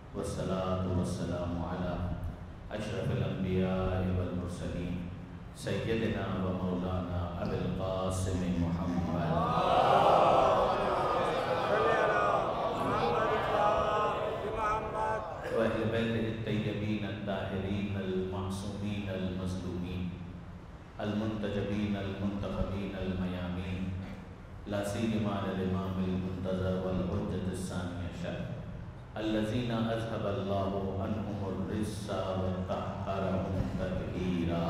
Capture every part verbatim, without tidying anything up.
والصلاة والسلام على أشرف الأنبياء والمرسلين سيدنا ومولانا أبي القاسم محمد وأهل بيته الطيبين الطاهرين المعصومين المظلومين المنتجبين المنتخبين الميامين لا سيما الإمام المنتظر والحجة الثانية عشر الذين أذهب الله عنهم الرجس وطهرهم تطهيرا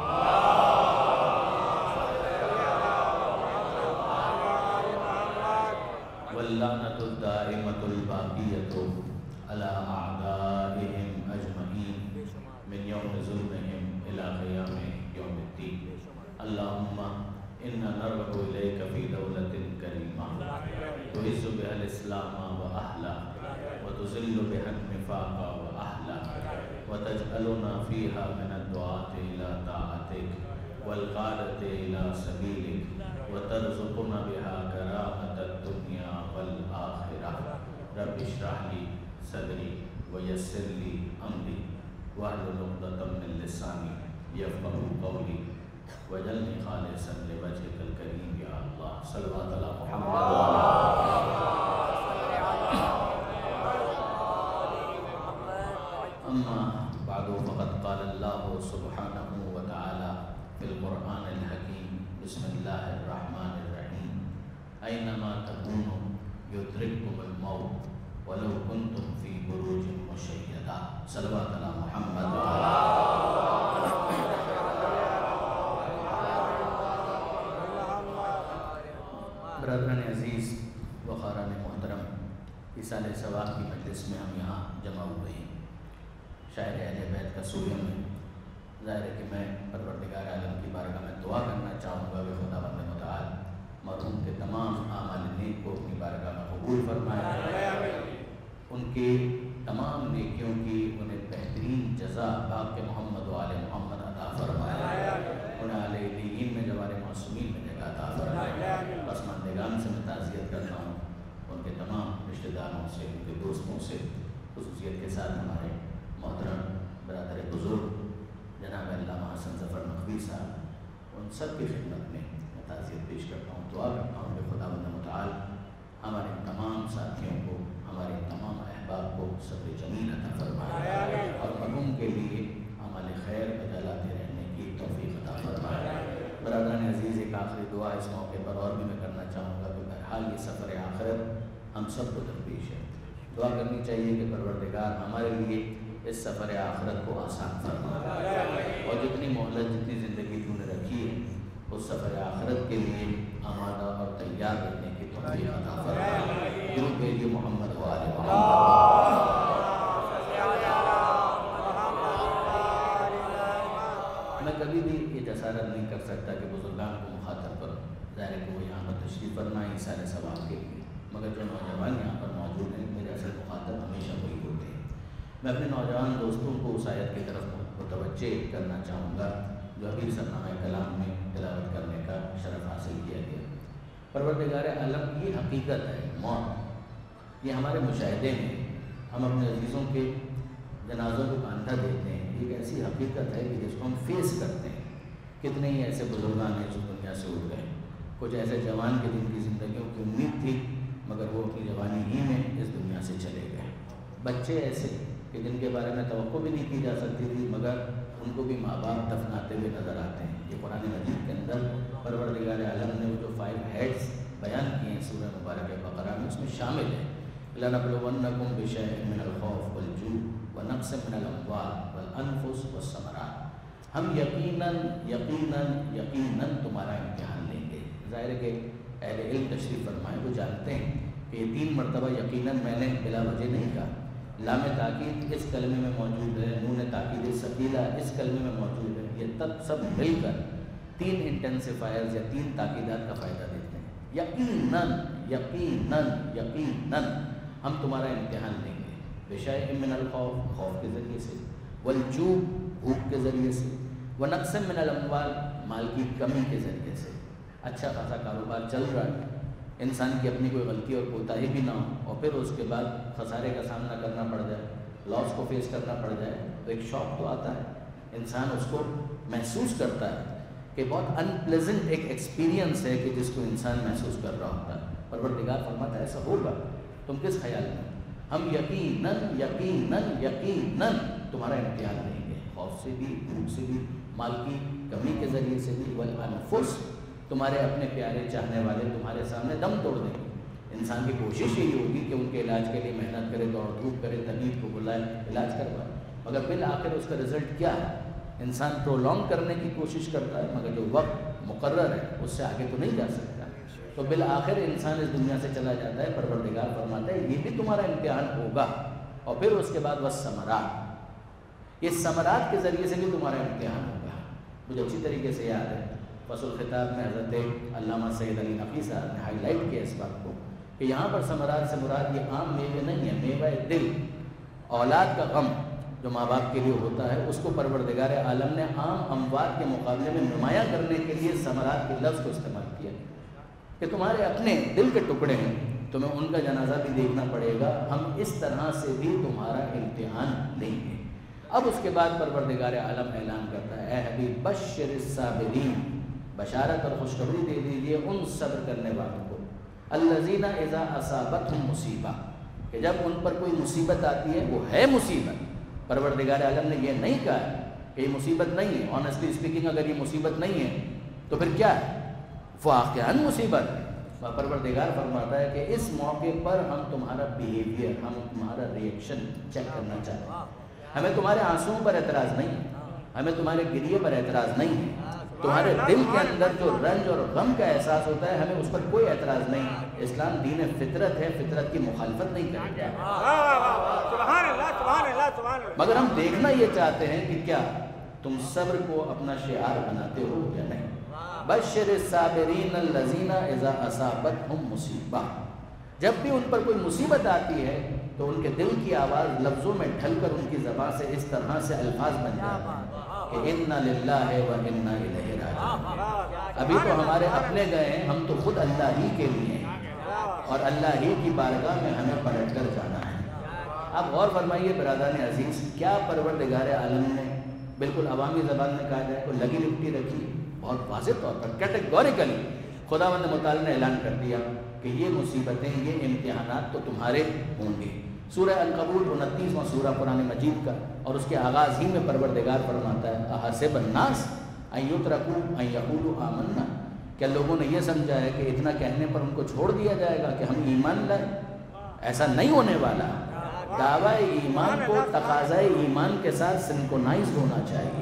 واللعنة الدائمة الباقية على أعدائهم أجمعين من يوم ظلمهم إلى قيام يوم الدين. اللهم إنا نرغب إليك في دولة كريمة تعز بها الإسلام وأهله وتذل بها النفاق وأهله وتجعلنا فيها من الدعاة إلى طاعتك والقادة إلى سبيلك وترزقنا بها كرامة الدنيا والآخرة. رب اشرح لي صدري ويسر لي أمري واحلل عقدة من لساني يفقهوا قولي واجعلني خالصا لوجهك الكريم يا الله. صلوات على محمد وعلى أما بعد فقد قال الله سبحانه وتعالى في القرآن الحكيم بسم الله الرحمن الرحيم أينما تكونوا يدرككم الموت ولو كنتم في بروج مشيدة. صلوات على محمد وعلى برادران عزیز و خاران محترم، اصال ثواب کی مجلس میں ہم یہاں جمع ہوئے ہیں. شاعر اہل بیت کا سویم ہے. ظاہر ہے کہ میں پروردگار عالم کی بارگاہ میں دعا کرنا چاہوں گا کہ خدا بند متعال مرحوم کے تمام اعمال نیک کو اپنی بارگاہ میں قبول فرمائے، ان کے تمام نیکیوں کی انہیں بہترین جزا باق کے محمد و آل محمد عطا فرمائے، انہیں آل علیین میں جوار معصومین میں جگہ عطا فرمائے. پسماندگان سے میں تعزیت کرتا ہوں، ان کے تمام رشتہ داروں سے، ان کے دوستوں سے، خصوصیت کے ساتھ ہمارے محترم برادر بزرگ جناب علامہ حسن ظفر نقوی صاحب، ان سب کی خدمت میں میں تعزیت پیش کرتا ہوں. دعا کرتا ہوں کہ خدا بند متعال ہمارے تمام ساتھیوں کو، ہمارے تمام احباب کو صبر جمیل عطا فرمائے اور مرحوم کے لیے عمل خیر بجلاتے رہنے کی توفیق عطا فرمائے. برادران عزیز، ایک آخری دعا اس موقع پر اور بھی میں کرنا چاہوں گا کہ بہرحال یہ سفر آخرت ہم سب کو درپیش ہے. دعا کرنی چاہیے کہ پروردگار ہمارے لیے اس سفر آخرت کو آسان فرمائے اور جتنی مہلت، جتنی زندگی تو نے رکھی ہے اس سفر آخرت کے لیے آمادہ اور تیار رہنے کی توفیق عطا فرمائے. درود بھیجیے محمد و آل محمد. میں کبھی بھی یہ جسارت نہیں کر سکتا کہ بزرگان کو مخاطب کروں. ظاہر ہے کہ وہ یہاں پر تشریف فرمائیں سارے ثواب کے لیے، مگر جو نوجوان یہاں پر موجود ہیں میرے اصل مخاطب ہمیشہ وہی ہوتے ہیں. میں اپنے نوجوان دوستوں کو اس آیت کی طرف متوجہ کرنا چاہوں گا جو ابھی سرنامہ کلام میں تلاوت کرنے کا شرف حاصل کیا گیا. پروردگار عالم کی حقیقت ہے موت. یہ ہمارے مشاہدے میں ہم اپنے عزیزوں کے جنازوں کو کاندھا دیتے ہیں. ایک ایسی حقیقت ہے کہ جس کو ہم فیس کرتے ہیں. کتنے ہی ایسے بزرگان ہیں جو دنیا سے اٹھ گئے، کچھ ایسے جوان کے جن کی زندگیوں کی امید تھی مگر وہ اپنی جوانی ہی میں اس دنیا سے چلے گئے. بچے ایسے کہ جن کے بارے میں توقع بھی نہیں کی جا سکتی تھی مگر ان کو بھی ماں باپ دفناتے ہوئے نظر آتے ہیں. یہ قرآن مجید کے اندر پروردگار عالم نے وہ جو فائیو ہیڈز بیان کیے ہیں سورہ مبارکہ بقرہ میں، اس میں شامل ہے لَنَبْلُوَنَّكُمْ بِشَيْءٍ مِّنَ الْخَوْفِ وَالْجُوعِ وَنَقْصٍ مِّنَ الْأَمْوَالِ وَالْأَنفُسِ وَالثَّمَرَاتِ. ہم یقیناً یقیناً یقیناً تمہارا امتحان لیں گے. ظاہر ہے کہ اہل علم تشریف فرمائے وہ جانتے ہیں کہ یہ تین مرتبہ یقیناً میں نے بلا وجہ نہیں کہا. لام تاکید اس کلمے میں موجود ہے، نون تاکید ثقیلہ اس کلمے میں موجود ہے. یہ تب سب مل کر تین انٹینسیفائرز یا تین تاکیدات کا فائدہ دیتے ہیں. یقیناً یقیناً یقیناً ہم تمہارا امتحان لیں گے. بشیء من الخوف، خوف کے ذریعے سے، والجوع، بھوک کے ذریعے سے، ونقص من الاموال، مال کی کمی کے ذریعے سے. اچھا خاصا کاروبار چل رہا ہے، انسان کی اپنی کوئی غلطی اور کوتاہی بھی نہ ہو اور پھر اس کے بعد خسارے کا سامنا کرنا پڑ جائے لاس کو فیس کرنا پڑ جائے تو ایک شوق تو آتا ہے، انسان اس کو محسوس کرتا ہے کہ بہت ان پلیزنٹ ایک ایکسپیرینس ہے کہ جس کو انسان محسوس کر رہا ہوتا ہے۔ پروردگار فرماتا ہے ایسا ہوگا، تم کس خیال میں؟ ہم یقیناً یقیناً یقیناً تمہارا امتحان لیں گے، خوف سے بھی، بھوک سے بھی، مال کی کمی کے ذریعے سے بھی، والانفس، تمہارے اپنے پیارے چاہنے والے تمہارے سامنے دم توڑ دیں گے۔ انسان کی کوشش یہی ہوگی کہ ان کے علاج کے لیے محنت کرے، دوڑ دھوپ کرے، طبیب کو بلائے، علاج کروائے، مگر بالآخر اس کا رزلٹ کیا ہے؟ انسان پرولونگ کرنے کی کوشش کرتا ہے، مگر جو وقت مقرر ہے اس سے آگے تو نہیں جا سکتا، تو بالآخر انسان اس دنیا سے چلا جاتا ہے۔ پروردگار فرماتا ہے یہ بھی تمہارا امتحان ہوگا، اور پھر اس کے بعد بس ثمرات، یہ ثمرات کے ذریعے سے بھی تمہارا امتحان ہوگا۔ مجھے اچھی طریقے سے یاد ہے فصل خطاب میں حضرت علامہ سید علی نقوی صاحب نے ہائی لائٹ کیا اس بات کو کہ یہاں پر ثمرات سے مراد یہ عام میوے نہیں ہے، میوہ دل، اولاد کا غم جو ماں باپ کے لیے ہوتا ہے، اس کو پروردگار عالم نے عام اموات کے مقابلے میں نمایاں کرنے کے لیے ثمرات کے لفظ کو استعمال کیا کہ تمہارے اپنے دل کے ٹکڑے ہیں، تمہیں ان کا جنازہ بھی دیکھنا پڑے گا، ہم اس طرح سے بھی تمہارا امتحان لیں گے۔ اب اس کے بعد پروردگار عالم اعلان کرتا ہے اے حبیب بشر الصابرین، بشارت اور خوشخبری دے دیجئے ان صبر کرنے والوں کو، الذین اذا اصابتہم مصیبہ، کہ جب ان پر کوئی مصیبت آتی ہے، وہ ہے مصیبت، پروردگار عالم نے یہ نہیں کہا کہ یہ مصیبت نہیں ہے، آنیسٹلی اسپیکنگ اگر یہ مصیبت نہیں ہے تو پھر کیا ہے؟ واقعاً مصیبت ہے۔ پروردگار فرماتا ہے کہ اس موقع پر ہم تمہارا بیہیویئر، ہم تمہارا ریئیکشن چیک کرنا چاہتے ہیں، ہمیں تمہارے آنسوؤں پر اعتراض نہیں ہے، ہمیں تمہارے گریے پر اعتراض نہیں ہے، تمہارے دل کے اندر جو رنج اور غم کا احساس ہوتا ہے ہمیں اس پر کوئی اعتراض نہیں۔ اسلام دین فطرت ہے، فطرت کی مخالفت نہیں کرتا، مگر ہم دیکھنا یہ چاہتے ہیں کہ کیا تم صبر کو اپنا شعار بناتے ہو یا نہیں۔ بشر الصابرین الذین اذا اصابتہم مصیبہ، جب بھی ان پر کوئی مصیبت آتی ہے تو ان کے دل کی آواز لفظوں میں ڈھل کر ان کی زبان سے اس طرح سے الفاظ بن جاتے ہیں کہ انا للہ و انا الیہ راجعون، ابھی تو ہمارے اپنے گئے ہیں، ہم تو خود اللہ ہی کے لیے ہیں اور اللہ ہی کی بارگاہ میں ہمیں پلٹ کر جانا ہے۔ آپ غور فرمائیے برادران عزیز، کیا پروردگار عالم نے بالکل عوامی زبان میں کہا جائے کو لگی لپٹی رکھی، بہت واضح طور پر کیٹیگوریکلی خداوند متعال نے اعلان کر دیا کہ یہ مصیبتیں، یہ امتحانات تو تمہارے ہوں گے۔ سورہ الکبوت انتیسواں سورہ قرآن مجید کا، اور اس کے آغاز ہی میں پروردگار فرماتا ہے احسب الناس ان یترکوا ان یقولوا آمنا، کیا لوگوں نے یہ سمجھا ہے کہ اتنا کہنے پر ان کو چھوڑ دیا جائے گا کہ ہم ایمان لائیں؟ ایسا نہیں ہونے والا۔ دعویٰ ایمان کو تقاضۂ ایمان کے ساتھ سنکونائز ہونا چاہیے۔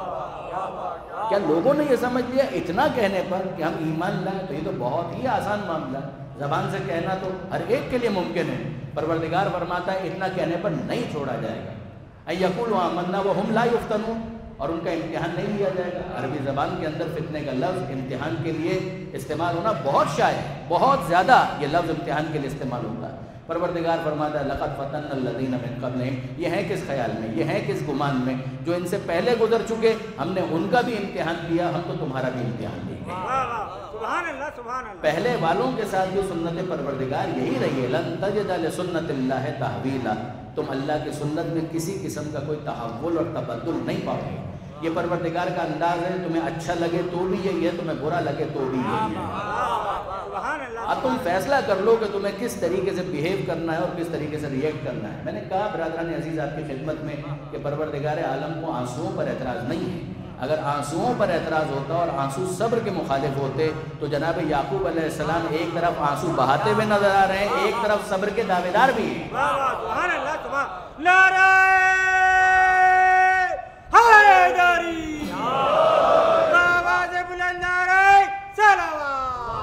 کیا لوگوں نے یہ سمجھ لیا اتنا کہنے پر کہ ہم ایمان لائیں؟ تو یہ تو بہت ہی آسان معاملہ ہے، زبان سے کہنا تو ہر ایک کے لیے ممکن ہے۔ پروردگار فرماتا ہے اتنا کہنے پر نہیں چھوڑا جائے گا۔ ان یقولوا آمنا وہم لا یفتنون، اور ان کا امتحان نہیں لیا جائے گا۔ عربی زبان کے اندر فتنے کا لفظ امتحان کے لیے استعمال ہونا بہت شائع، بہت زیادہ یہ لفظ امتحان کے لیے استعمال ہوتا ہے۔ پروردگار فرماتا ہے لقد فتنا الذین من قبلہم، یہ ہیں کس خیال میں، یہ ہیں کس گمان میں، جو ان سے پہلے گزر چکے، ہم نے ان کا بھی امتحان لیا، ہم تو تمہارا بھی امتحان لیں گے۔ سبحان اللہ سبحان اللہ۔ پہلے والوں کے ساتھ جو سنت پروردگار یہی رہی ہے، لن تجد لسنت اللہ تحویلا، تم اللہ کی سنت میں کسی قسم کا کوئی تحول اور تبدل نہیں پاؤ گے۔ یہ پروردگار کا انداز ہے، تمہیں اچھا لگے تو بھی یہی ہے، تمہیں برا لگے تو بھی یہی ہے۔ اب تم فیصلہ کر لو کہ تمہیں کس طریقے سے بیہیو کرنا ہے اور کس طریقے سے ریئیکٹ کرنا ہے۔ میں نے کہا برادران عزیز آپ کی خدمت میں کہ پروردگار عالم کو آنسوؤں پر اعتراض نہیں ہے۔ اگر آنسوؤں پر اعتراض ہوتا اور آنسو صبر کے مخالف ہوتے تو جناب یعقوب علیہ السلام ایک طرف آنسو بہاتے ہوئے نظر آ رہے ہیں، ایک طرف صبر کے دعوے دار بھی ہیں۔ سبحان اللہ سبحان نعرہ حیدری، آواز بلند نعرہ صلوات۔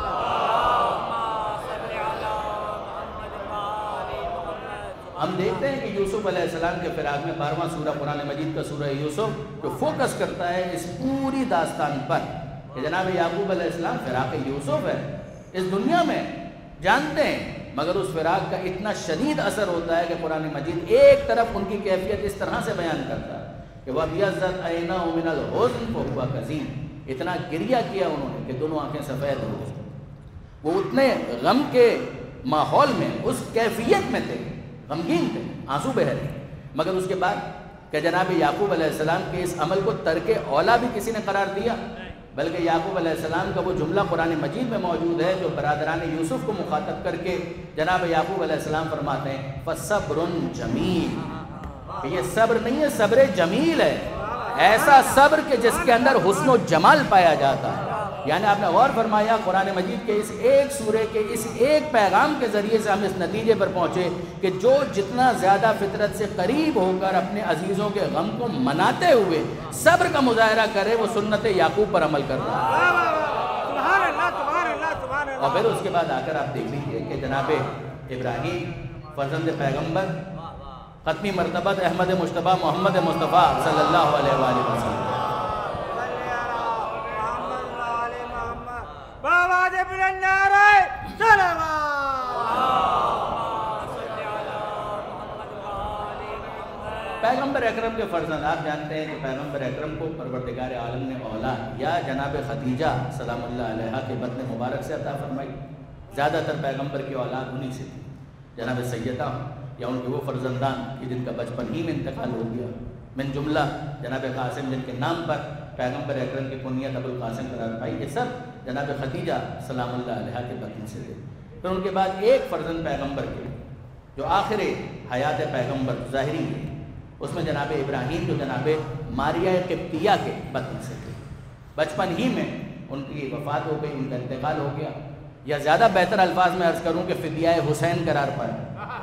ہم دیکھتے ہیں کہ یوسف علیہ السلام کے فراق میں بارہواں سورہ قرآن مجید کا سورہ یوسف جو فوکس کرتا ہے اس پوری داستان پر کہ جناب یعقوب علیہ السلام فراق یوسف ہے اس دنیا میں جانتے ہیں، مگر اس فراق کا اتنا شدید اثر ہوتا ہے کہ قرآن مجید ایک طرف ان کی کیفیت اس طرح سے بیان کرتا ہے کہ وَبْيَضَّتْ عَيْنَاهُ مِنَ الْحُزْنِ فَهُوَ كَظِيمٌ، اتنا گریہ کیا انہوں نے کہ دونوں آنکھیں سفید ہو گئی۔ وہ اتنے غم کے ماحول میں اس کیفیت میں تھے، غمگین تھے، آنسو بہہ رہے، مگر اس کے بعد کہ جناب یعقوب علیہ السلام کے اس عمل کو ترک اولا بھی کسی نے قرار دیا، بلکہ یعقوب علیہ السلام کا وہ جملہ قرآن مجید میں موجود ہے جو برادران یوسف کو مخاطب کر کے جناب یعقوب علیہ السلام فرماتے ہیں فَصَبْرٌ جَمِيلٌ، کہ یہ صبر نہیں ہے، صبر جمیل ہے، ایسا صبر کہ جس کے اندر حسن و جمال پایا جاتا ہے۔ یعنی آپ نے غور فرمایا قرآن مجید کے اس ایک سورے کے اس ایک پیغام کے ذریعے سے ہم اس نتیجے پر پہنچے کہ جو جتنا زیادہ فطرت سے قریب ہو کر اپنے عزیزوں کے غم کو مناتے ہوئے صبر کا مظاہرہ کرے وہ سنت یعقوب پر عمل کر رہا ہے۔ سبحان اللہ سبحان اللہ سبحان اللہ۔ اور پھر اس کے بعد آ کر آپ دیکھ لیجیے کہ جناب ابراہیم فرزند پیغمبر ختمی مرتبت احمد مجتبیٰ محمد مصطفیٰ صلی اللہ علیہ وآلہ وسلم پیغمبر اکرم کے فرزند، آپ جانتے ہیں کہ پیغمبر اکرم کو پروردگار عالم نے اولاد یا جناب خدیجہ سلام اللہ علیہ کے بطن مبارک سے عطا فرمائی۔ زیادہ تر پیغمبر کی اولاد انہی سے تھی، جناب سیدہ یا ان کے وہ فرزندان کہ جن کا بچپن ہی میں انتقال ہو گیا، من جملہ جناب قاسم جن کے نام پر پیغمبر اکرم کی کنیت ابو القاسم قرار پائی، یہ سب جناب خدیجہ سلام اللہ علیہ کے بطن سے تھے۔ پھر ان کے بعد ایک فرزند پیغمبر کے جو آخر حیات پیغمبر ظاہری ہے، اس میں جناب ابراہیم جو جناب ماریہ قبطیہ کے بطن سے تھے، بچپن ہی میں ان کی وفات ہو گئی، ان کا انتقال ہو گیا، یا زیادہ بہتر الفاظ میں عرض کروں کہ فدیہ حسین قرار پایا،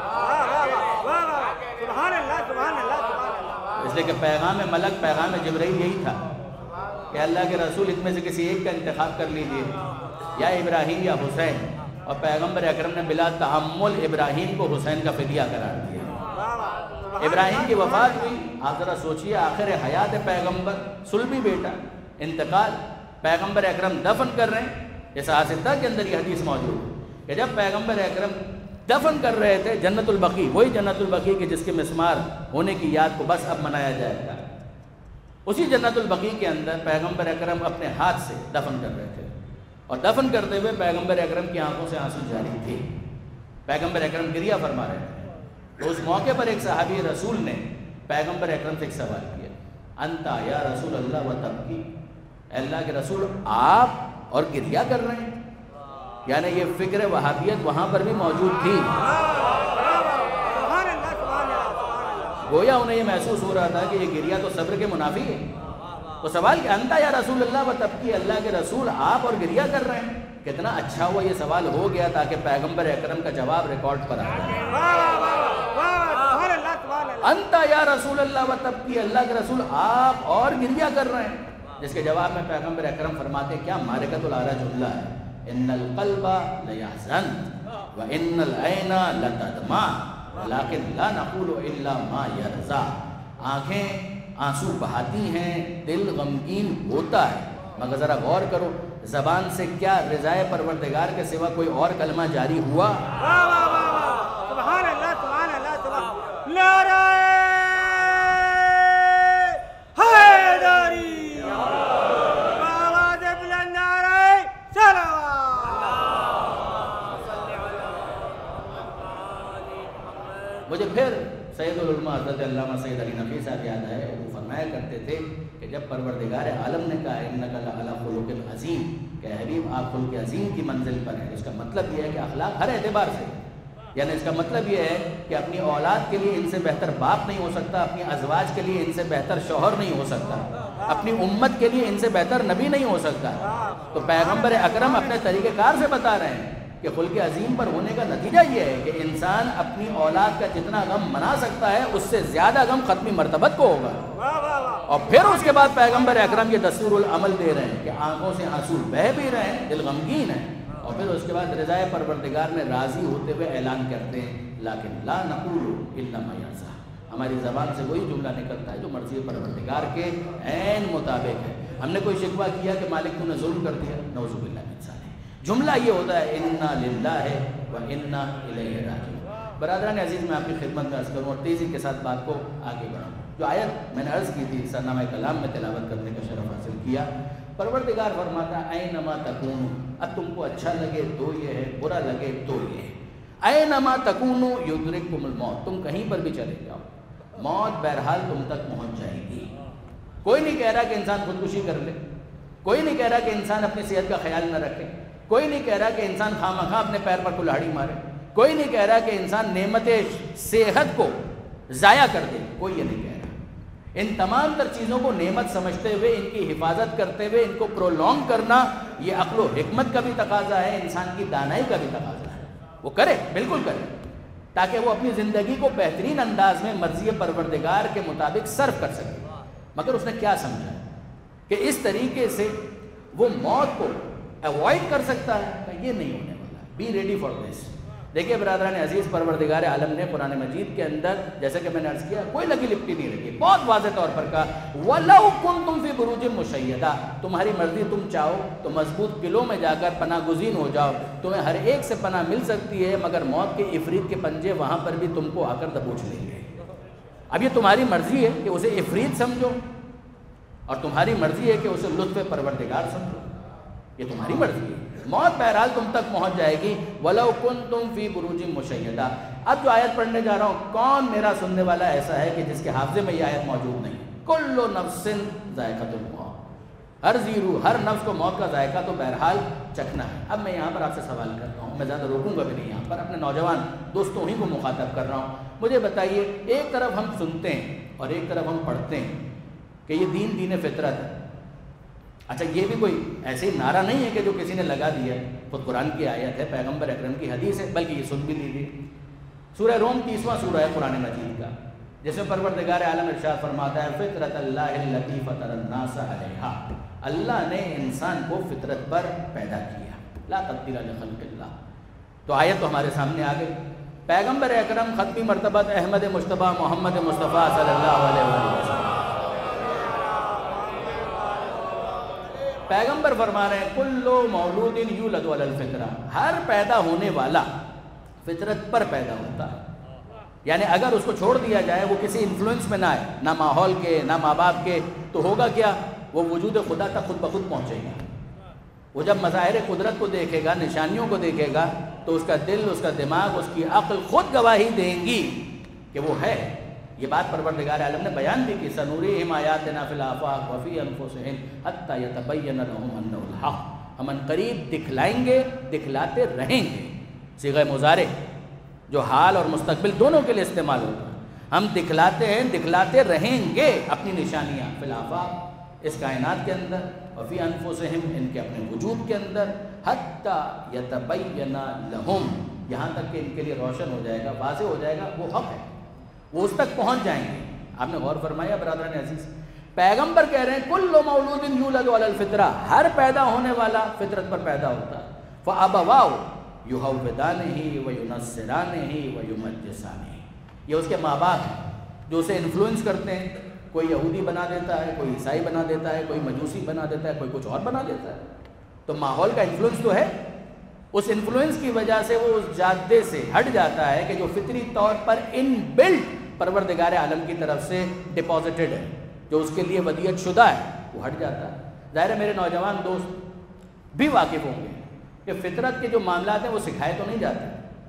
اس لیے کہ پیغام ملک پیغام جبرائیل یہی تھا کہ اللہ کے رسول ان میں سے کسی ایک کا انتخاب کر لیجیے، یا ابراہیم یا حسین، اور پیغمبر اکرم نے بلا تحمل ابراہیم کو حسین کا فدیہ قرار دیا۔ ابراہیم کی وفات ہوئی، آپ ذرا سوچئے آخر حیات پیغمبر، سلبی بیٹا، انتقال، پیغمبر اکرم دفن کر رہے ہیں۔ اس آسدہ کے اندر یہ حدیث موجود ہے کہ جب پیغمبر اکرم دفن کر رہے تھے جنت البقیع، وہی جنت البقیع کہ جس کے مسمار ہونے کی یاد کو بس اب منایا جائے گا، اسی جنت البقیع کے اندر پیغمبر اکرم اپنے ہاتھ سے دفن کر رہے تھے، اور دفن کرتے ہوئے پیغمبر اکرم کی آنکھوں سے آنسو جاری تھے، پیغمبر اکرم گریہ فرما رہے تھے۔ تو اس موقع پر ایک صحابی رسول نے پیغمبر اکرم سے ایک سوال کیا، انتا یا رسول اللہ و تبکی، اے اللہ کے رسول آپ اور گریہ کر رہے ہیں؟ یعنی یہ فکر وہابیت وہاں پر بھی موجود تھی، گویا انہیں یہ محسوس ہو رہا تھا کہ یہ گریہ تو صبر کے منافی ہے۔ تو سوال کہ انتا یا رسول اللہ و تبکی، اللہ کے رسول آپ اور گریہ کر رہے ہیں؟ کتنا اچھا ہوا یہ سوال ہو گیا تاکہ پیغمبر اکرم کا جواب ریکارڈ پر آ جائے۔ انتا یا رسول اللہ و تبکی، اللہ کے رسول آپ اور گریہ کر رہے ہیں؟ جس کے جواب میں پیغمبر اکرم فرماتے ہیں کیا مارکۃ العرج جملہ ہے، ان القلب لیحزن وان العین لتدمع ولکن لا نقول الا ما یرضی، آنکھیں آنسو بہاتی ہیں، دل غمگین ہوتا ہے، مگر ذرا غور کرو زبان سے کیا رضائے پروردگار کے سوا کوئی اور کلمہ جاری ہوا؟ سبحان اللہ سبحان اللہ سبحان نعرہ حیدری، آواز بلند نعرہ صلوات۔ مجھے پھر سید العلماء حضرت علامہ سید علی نقوی صاحب یاد آئے، وہ فرمایا کرتے تھے کہ جب پروردگار عالم نے کہا انک لعلی خلق عظیم، کہ حبیب آپ خلق عظیم کی منزل پر ہیں، اس کا مطلب یہ ہے کہ اخلاق ہر اعتبار سے، یعنی اس کا مطلب یہ ہے کہ اپنی اولاد کے لیے ان سے بہتر باپ نہیں ہو سکتا، اپنی ازواج کے لیے ان سے بہتر شوہر نہیں ہو سکتا، اپنی امت کے لیے ان سے بہتر نبی نہیں ہو سکتا۔ تو پیغمبر اکرم اپنے طریقہ کار سے بتا رہے ہیں کہ خلق عظیم پر ہونے کا نتیجہ یہ ہے کہ انسان اپنی اولاد کا جتنا غم منا سکتا ہے اس سے زیادہ غم ختمی مرتبت کو ہوگا۔ اور پھر اس کے بعد پیغمبر اکرم یہ دستور العمل دے رہے ہیں کہ آنکھوں سے آنسو بہہ بھی رہے ہیں، دل غمگین ہے، اور پھر اس کے بعد رضائے پروردگار میں راضی ہوتے ہوئے اعلان کرتے ہیں لیکن لا نقول الا ما یرضی، ہماری زبان سے وہی جملہ نکلتا ہے جو مرضی پروردگار کے عین مطابق ہے۔ ہم نے کوئی شکوہ کیا کہ مالک تو نے ظلم کر دیا، نعوذ باللہ من ذالک، جملہ یہ ہوتا ہے انا للہ و انا الیہ راجعون۔ برادران عزیز، میں آپ کی خدمت میں عرض کروں اور تیزی کے ساتھ بات کو آگے بڑھاؤں۔ جو آیت میں نے عرض کی تھی سرنامہ کلام میں تلاوت کرنے کا شرف حاصل کیا، پروردگار فرماتا ہے اینما تکونو، اب تم کو اچھا لگے تو یہ ہے، برا لگے تو یہ ہے، اینما تکونو یدرککم الموت، تم کہیں پر بھی چلے جاؤ، موت بہرحال تم تک پہنچ جائے گی. کوئی نہیں کہہ رہا کہ انسان خودکشی کر لے, کوئی نہیں کہہ رہا کہ انسان اپنی صحت کا خیال نہ رکھے, کوئی نہیں کہہ رہا کہ انسان خواہ مخواہ اپنے پیر پر کلہاڑی مارے, کوئی نہیں کہہ رہا کہ انسان نعمت صحت کو ضائع کر دے, کوئی یہ نہیں کہہ رہا. ان تمام تر چیزوں کو نعمت سمجھتے ہوئے ان کی حفاظت کرتے ہوئے ان کو پرولونگ کرنا یہ عقل و حکمت کا بھی تقاضا ہے, انسان کی دانائی کا بھی تقاضا ہے. وہ کرے, بالکل کرے, تاکہ وہ اپنی زندگی کو بہترین انداز میں مرضی پروردگار کے مطابق صرف کر سکے. مگر اس نے کیا سمجھا کہ اس طریقے سے وہ موت کو ایوائڈ کر سکتا ہے, کہ یہ نہیں ہونے والا. Be ready for this. دیکھیے برادران عزیز, پروردگار عالم نے قرآن مجید کے اندر جیسے کہ میں نے عرض کیا کوئی لگی لپٹی نہیں رکھی, بہت واضح طور پر کہا وَلَوْ كُنْتُمْ فِي بُرُوجٍ مُشَيَّدَةٍ, تمہاری مرضی تم چاہو تو مضبوط قلعوں میں جا کر پناہ گزین ہو جاؤ, تمہیں ہر ایک سے پناہ مل سکتی ہے, مگر موت کے عفریت کے پنجے وہاں پر بھی تم کو آ کر دبوچ لیں گے. اب یہ تمہاری مرضی ہے کہ اسے عفریت سمجھو اور تمہاری مرضی ہے کہ اسے لطف پروردگار سمجھو, یہ تمہاری مرضی ہے. موت بہرحال تم تک پہنچ جائے گی. وَلَوْ كُنْتُمْ فِي بُرُوجٍ مُشَيَّدَةٍ. اب جو آیت پڑھنے جا رہا ہوں, کون میرا سننے والا ایسا ہے کہ جس کے حافظے میں یہ آیت موجود نہیں؟ كُلُّ نَفْسٍ ذَائِقَةُ الْمَوْتِ, ہر زیرو ہر نفس کو موت کا ذائقہ تو بہرحال چکھنا ہے. اب میں یہاں پر آپ سے سوال کرتا ہوں, میں زیادہ روکوں گا بھی نہیں, یہاں پر اپنے نوجوان دوستوں ہی کو مخاطب کر رہا ہوں. مجھے بتائیے, ایک طرف ہم سنتے ہیں اور ایک طرف ہم پڑھتے ہیں کہ یہ دین دین فطرت ہے. اچھا, یہ بھی کوئی ایسے ہی نعرہ نہیں ہے کہ جو کسی نے لگا دیا ہے, خود قرآن کی آیت ہے, پیغمبر اکرم کی حدیث ہے, بلکہ یہ سن بھی لیجیے. سورہ روم تیسواں سورہ ہے قرآن مجید کا, جس میں پروردگار عالم ارشاد فرماتا ہے فطرت اللہ التی فطر الناس علیہا, اللہ نے انسان کو فطرت پر پیدا کیا, لا تبدیل لخلق اللہ. تو آیت تو ہمارے سامنے آ گئی. پیغمبر اکرم ختمی مرتبہ احمد مجتبیٰ محمد مصطفیٰ صلی اللہ علیہ وسلم پیغمبر فرما رہے ہیں کلو مولود یولد علی الفطرہ, ہر پیدا ہونے والا فطرت پر پیدا ہوتا ہے. یعنی اگر اس کو چھوڑ دیا جائے, وہ کسی انفلوئنس میں نہ آئے, نہ ماحول کے نہ ماں باپ کے, تو ہوگا کیا, وہ وجود خدا تک خود بخود پہنچے گا. وہ جب مظاہر قدرت کو دیکھے گا, نشانیوں کو دیکھے گا, تو اس کا دل, اس کا دماغ, اس کی عقل خود گواہی دیں گی کہ وہ ہے. یہ بات پروردگار عالم نے بیان بھی کی, سنوریہم آیاتنا فی الآفاق وفی انفسہم حتی یتبین لہم انہ الحق, ہم ان قریب دکھلائیں گے, دکھلاتے رہیں گے. صیغہ مضارع جو حال اور مستقبل دونوں کے لیے استعمال ہوتا ہے. ہم دکھلاتے ہیں, دکھلاتے رہیں گے اپنی نشانیاں, فی الآفاق, اس کائنات کے اندر, وفی انفسہم, ان کے اپنے وجود کے اندر, حتی یتبین لہم, یہاں تک کہ ان کے لیے روشن ہو جائے گا, واضح ہو جائے گا وہ حق ہے, وہ اس تک پہنچ جائیں گے. آپ نے غور فرمایا برادران عزیز, پیغمبر کہہ رہے ہیں کل مولود یولد علی الفطرہ, ہر پیدا ہونے والا فطرت پر پیدا ہوتا ہے. فابواہ یہودانہ وینصرانہ ویمجسانہ, یہ اس کے ماں باپ ہیں جو اسے انفلوئنس کرتے ہیں. کوئی یہودی بنا دیتا ہے, کوئی عیسائی بنا دیتا ہے, کوئی مجوسی بنا دیتا ہے, کوئی کچھ اور بنا دیتا ہے. تو ماحول کا انفلوئنس تو ہے, اس انفلوئنس کی وجہ سے وہ اس جادے سے ہٹ جاتا ہے کہ جو فطری طور پر ان بلٹ پروردگار عالم کی طرف سے ڈپازیٹڈ ہے, جو اس کے لیے ودیعت شدہ ہے, وہ ہٹ جاتا ہے. ظاہر ہے میرے نوجوان دوست بھی واقف ہوں گے کہ فطرت کے جو معاملات ہیں وہ سکھائے تو نہیں جاتے.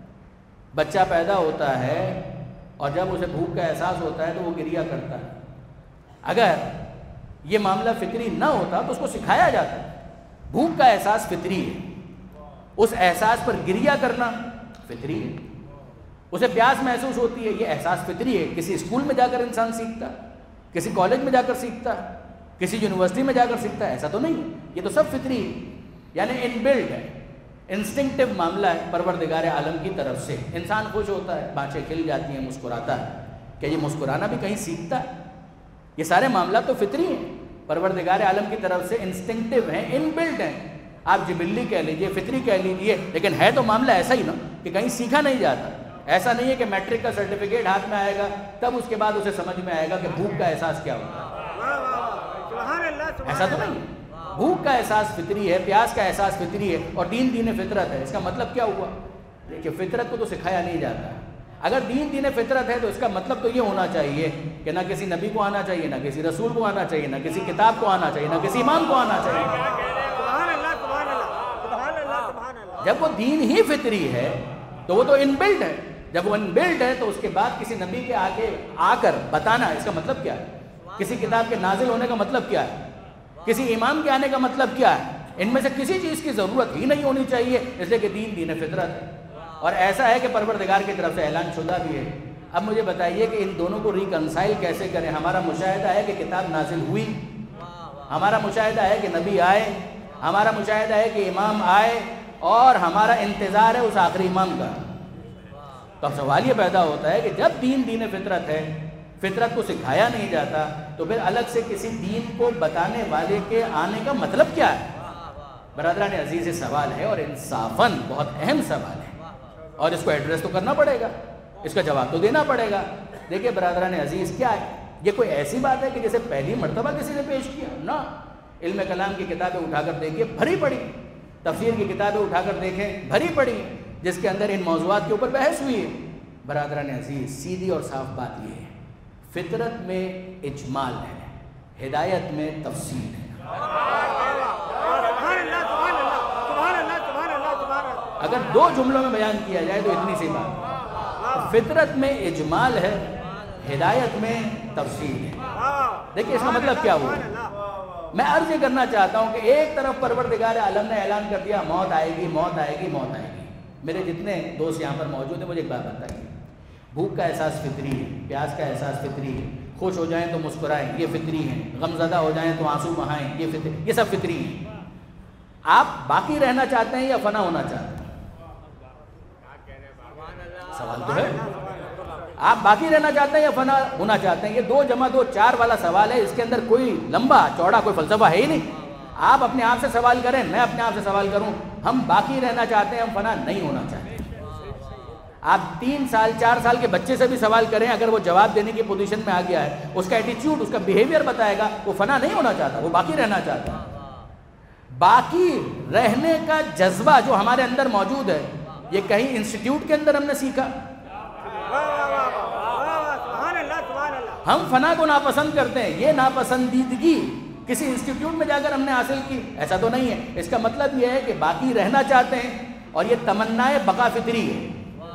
بچہ پیدا ہوتا ہے اور جب اسے بھوک کا احساس ہوتا ہے تو وہ گریہ کرتا ہے. اگر یہ معاملہ فطری نہ ہوتا تو اس کو سکھایا جاتا ہے. بھوک کا احساس فطری ہے, اس احساس پر گریہ کرنا فطری ہے. اسے پیاس محسوس ہوتی ہے, یہ احساس فطری ہے. کسی اسکول میں جا کر انسان سیکھتا, کسی کالج میں جا کر سیکھتا, کسی یونیورسٹی میں جا کر سیکھتا, ایسا تو نہیں. یہ تو سب فطری ہے, یعنی ان بلڈ ہے, انسٹنکٹیو معاملہ ہے پروردگار عالم کی طرف سے. انسان خوش ہوتا ہے, بانچیں کھل جاتی ہیں, مسکراتا ہے. کہ یہ مسکرانا بھی کہیں سیکھتا ہے؟ یہ سارے معاملات تو فطری ہیں, پروردگار عالم کی طرف سے انسٹنکٹیو ہیں, ان بلڈ ہیں. آپ جبلی کہہ لیجئے, فطری کہہ لیجئے, لیکن ہے تو معاملہ ایسا ہی نا کہ کہیں سیکھا نہیں جاتا. ایسا نہیں ہے کہ میٹرک کا سرٹیفکیٹ ہاتھ میں آئے گا تب اس کے بعد اسے سمجھ میں آئے گا کہ بھوک کا احساس کیا ہوتا ہے. ایسا تو نہیں. بھوک کا احساس فطری ہے, پیاس کا احساس فطری ہے, اور دین دین فطرت ہے. اس کا مطلب کیا ہوا کہ فطرت کو تو سکھایا نہیں جاتا. اگر دین دین فطرت ہے تو اس کا مطلب تو یہ ہونا چاہیے کہ نہ کسی نبی کو آنا چاہیے, نہ کسی رسول کو آنا چاہیے, نہ کسی کتاب کو آنا چاہیے, نہ کسی امام کو آنا چاہیے. جب وہ دین ہی فطری ہے تو وہ تو ان بلڈ ہے. جب وہ ان بلڈ ہے تو اس کے بعد کسی نبی کے آگے آ کر بتانا اس کا مطلب کیا ہے؟ کسی کتاب کے نازل ہونے کا مطلب کیا ہے؟ کسی امام کے آنے کا مطلب کیا ہے؟ ان میں سے کسی چیز کی ضرورت ہی نہیں ہونی چاہیے، اس لیے کہ دین دین فطرت ہے، اور ایسا ہے کہ پروردگار کی طرف سے اعلان شدہ بھی ہے۔ اب مجھے بتائیے کہ ان دونوں کو ریکنسائل کیسے کریں؟ ہمارا مشاہدہ ہے کہ کتاب نازل ہوئی، ہمارا مشاہدہ ہے کہ نبی آئے، ہمارا مشاہدہ ہے کہ امام آئے، اور ہمارا انتظار ہے اس آخری امام کا۔ تو اب سوال یہ پیدا ہوتا ہے کہ جب دین دین فطرت ہے، فطرت کو سکھایا نہیں جاتا، تو پھر الگ سے کسی دین کو بتانے والے کے آنے کا مطلب کیا ہے؟ برادران عزیز، یہ سوال ہے اور انصافاً بہت اہم سوال ہے، اور اس کو ایڈریس تو کرنا پڑے گا، اس کا جواب تو دینا پڑے گا۔ دیکھیں برادران عزیز، کیا ہے یہ کوئی ایسی بات ہے کہ جیسے پہلی مرتبہ کسی نے پیش کیا؟ نہ، علم کلام کی کتابیں اٹھا کر دیکھیے، بھری پڑی، تفسیر کی کتابیں اٹھا کر دیکھیں، بھری پڑی، جس کے اندر ان موضوعات کے اوپر بحث ہوئی ہے۔ برادران عزیز، سیدھی اور صاف بات یہ ہے، فطرت میں اجمال ہے، ہدایت میں تفصیل ہے۔ اگر دو جملوں میں بیان کیا جائے تو اتنی سی بات، فطرت میں اجمال ہے، ہدایت میں تفصیل ہے۔ دیکھیں اس کا مطلب کیا ہوا؟ میں عرض یہ کرنا چاہتا ہوں کہ ایک طرف پروردگار عالم نے اعلان کر دیا موت آئے گی، موت آئے گی، موت آئے گی۔ میرے جتنے دوست یہاں پر موجود ہیں، مجھے ایک بات بتائیے، بھوک کا احساس فطری ہے، پیاس کا احساس فطری ہے، خوش ہو جائیں تو مسکرائیں، یہ فطری ہیں، غم زدہ ہو جائیں تو آنسو بہائیں، یہ فطری، یہ سب فطری ہیں۔ آپ باقی رہنا چاہتے ہیں یا فنا ہونا چاہتے ہیں؟ سوال تو ہے، آپ باقی رہنا چاہتے ہیں یا فنا ہونا چاہتے ہیں؟ یہ دو جمع دو چار والا سوال ہے، اس کے اندر کوئی لمبا چوڑا کوئی فلسفہ ہے ہی نہیں۔ آپ اپنے آپ سے سوال کریں، میں اپنے آپ سے سوال کروں، ہم باقی رہنا چاہتے ہیں، ہم فنا نہیں ہونا چاہتے؟ آپ تین سال چار سال کے بچے سے بھی سوال کریں، اگر وہ جواب دینے کی پوزیشن میں آ گیا ہے، اس کا ایٹیٹیوڈ، اس کا بیہیویئر بتائے گا وہ فنا نہیں ہونا چاہتا، وہ باقی رہنا چاہتا ہے۔ باقی رہنے کا جذبہ جو ہمارے اندر موجود ہے، یہ کہیں انسٹیٹیوٹ کے اندر ہم نے سیکھا؟ ہم فنا کو ناپسند کرتے ہیں، یہ ناپسندیدگی کسی انسٹیٹیوٹ میں جا کر ہم نے حاصل کی؟ ایسا تو نہیں ہے۔ اس کا مطلب یہ ہے کہ باقی رہنا چاہتے ہیں، اور یہ تمنائے بقا فطری ہے۔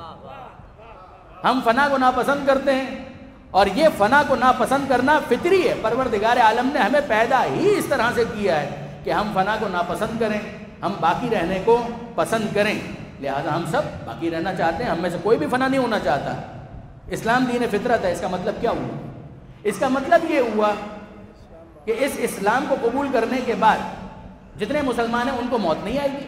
ہم فنا کو ناپسند کرتے ہیں، اور یہ فنا کو ناپسند کرنا فطری ہے۔ پروردگار عالم نے ہمیں پیدا ہی اس طرح سے کیا ہے کہ ہم فنا کو ناپسند کریں، ہم باقی رہنے کو پسند کریں، لہذا ہم سب باقی رہنا چاہتے ہیں، ہم میں سے کوئی بھی فنا نہیں ہونا چاہتا۔ اسلام دین فطرت ہے، اس کا مطلب کیا ہوا؟ اس کا مطلب یہ ہوا کہ اس اسلام کو قبول کرنے کے بعد جتنے مسلمان ہیں ان کو موت نہیں آئے گی،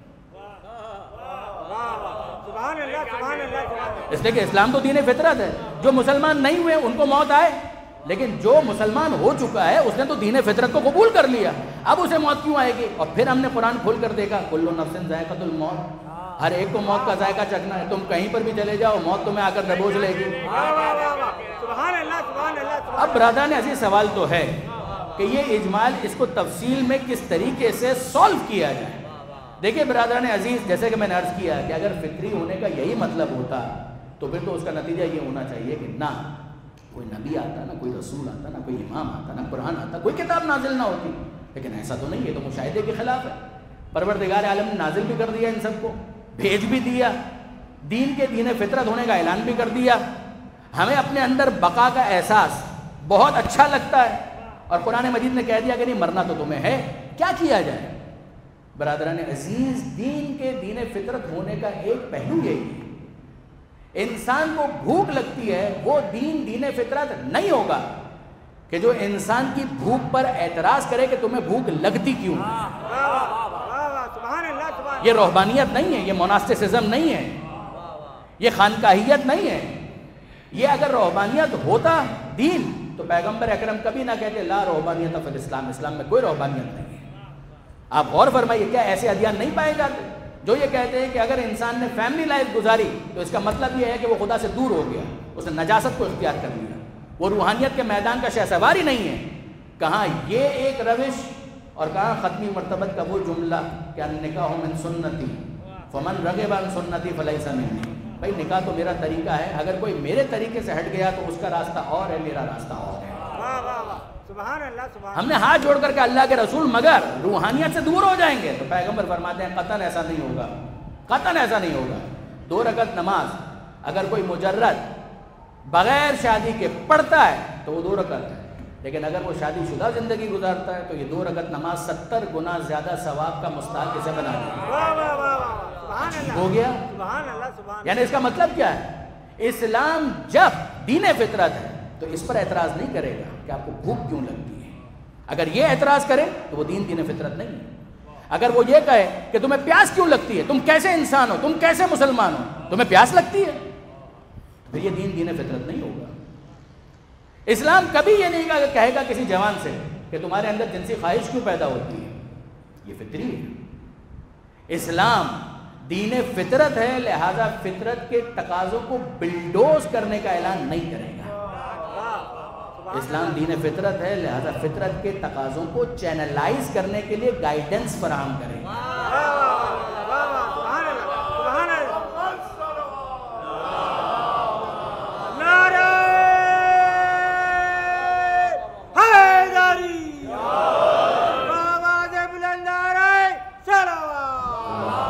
اس لیے کہ اسلام تو دین فطرت ہے۔ جو مسلمان نہیں ہوئے ان کو موت آئے، لیکن جو مسلمان ہو چکا ہے اس نے تو دین فطرت کو قبول کر لیا، اب اسے موت کیوں آئے گی؟ اور پھر ہم نے قرآن کھول کر دیکھا، کل نفس ذائقۃ الموت، ہر ایک کو موت کا ذائقہ چکھنا ہے، تم کہیں پر بھی چلے جاؤ موت تمہیں آ کر دبوچ لے گی۔ اب برادران عزیز، سوال تو ہے کہ یہ اجمال، اس کو تفصیل میں کس طریقے سے سولو کیا جائے؟ دیکھیں برادران عزیز، جیسے کہ میں نے عرض کیا کہ اگر فطری ہونے کا یہی مطلب ہوتا تو پھر تو اس کا نتیجہ یہ ہونا چاہیے کہ نہ کوئی نبی آتا، نہ کوئی رسول آتا، نہ کوئی امام آتا، نہ قرآن آتا، کوئی کتاب نازل نہ ہوتی۔ لیکن ایسا تو نہیں ہے، تو مشاہدے کے خلاف ہے۔ پروردگار عالم نے نازل بھی کر دیا ان سب کو، بھیج بھی دیا، دین کے دین فطرت ہونے کا اعلان بھی کر دیا۔ ہمیں اپنے اندر بقا کا احساس بہت اچھا لگتا ہے، اور قرآن مجید نے کہہ دیا کہ نہیں مرنا تو تمہیں ہے، کیا کیا جائے؟ برادران عزیز، دین کے دین فطرت ہونے کا ایک پہلو یہی ہے، انسان کو بھوک لگتی ہے، وہ دین دین فطرت نہیں ہوگا کہ جو انسان کی بھوک پر اعتراض کرے کہ تمہیں بھوک لگتی کیوں؟ یہ روحانیت نہیں ہے، یہ موناسٹسزم نہیں ہے، یہ خانقاہیت نہیں ہے۔ یہ اگر روحانیت ہوتا دین تو پیغمبر اکرم کبھی نہ کہتے لا روحانیت فی الاسلام، اسلام میں کوئی روحانیت نہیں ہے۔ آپ غور فرمائیے، کیا ایسے ادیان نہیں پائے جاتے جو یہ کہتے ہیں کہ اگر انسان نے فیملی لائف گزاری تو اس کا مطلب یہ ہے کہ وہ خدا سے دور ہو گیا، اس نے نجاست کو اختیار کر لیا، وہ روحانیت کے میدان کا شہسوار ہی نہیں ہے؟ کہاں یہ ایک روش، اور کہاں ختمی مرتبت کا وہ جملہ کہ النکاح من سنتی فمن رغب عن سنتی فلیس منی۔ بھائی نکاح تو میرا طریقہ ہے، اگر کوئی میرے طریقے سے ہٹ گیا تو اس کا راستہ اور ہے، میرا راستہ اور ہے۔ ہم نے ہاتھ جوڑ کر کے اللہ کے رسول مگر روحانیت سے دور ہو جائیں گے، تو پیغمبر فرماتے ہیں قطعاً ایسا نہیں ہوگا، قطعاً ایسا نہیں ہوگا۔ دو رکعت نماز اگر کوئی مجرد بغیر شادی کے پڑھتا ہے تو وہ دو رکعت ہے، لیکن اگر وہ شادی شدہ زندگی گزارتا ہے تو یہ دو رکعت نماز ستر گنا زیادہ ثواب کا مستحق اسے بنا دے واہ واہ واہ واہ سبحان اللہ ہو گیا۔ سبحان اللہ سبحان یعنی اس کا مطلب کیا ہے؟ اسلام جب دین فطرت ہے تو اس پر اعتراض نہیں کرے گا کہ آپ کو بھوک کیوں لگتی ہے۔ اگر یہ اعتراض کرے تو وہ دین دین فطرت نہیں ہے۔ اگر وہ یہ کہے کہ تمہیں پیاس کیوں لگتی ہے، تم کیسے انسان ہو، تم کیسے مسلمان ہو، تمہیں پیاس لگتی ہے، پھر یہ دین دین فطرت نہیں ہوگا۔ اسلام کبھی یہ نہیں کہے گا کسی جوان سے کہ تمہارے اندر جنسی خواہش کیوں پیدا ہوتی ہے، یہ فطری ہے۔ اسلام دین فطرت ہے، لہذا فطرت کے تقاضوں کو بلڈوز کرنے کا اعلان نہیں کرے گا۔ اسلام دین فطرت ہے، لہذا فطرت کے تقاضوں کو چینلائز کرنے کے لیے گائیڈنس فراہم کرے گا۔ سبحان اللہ نعرہ حیدری آواز بلند نعرہ صلوات۔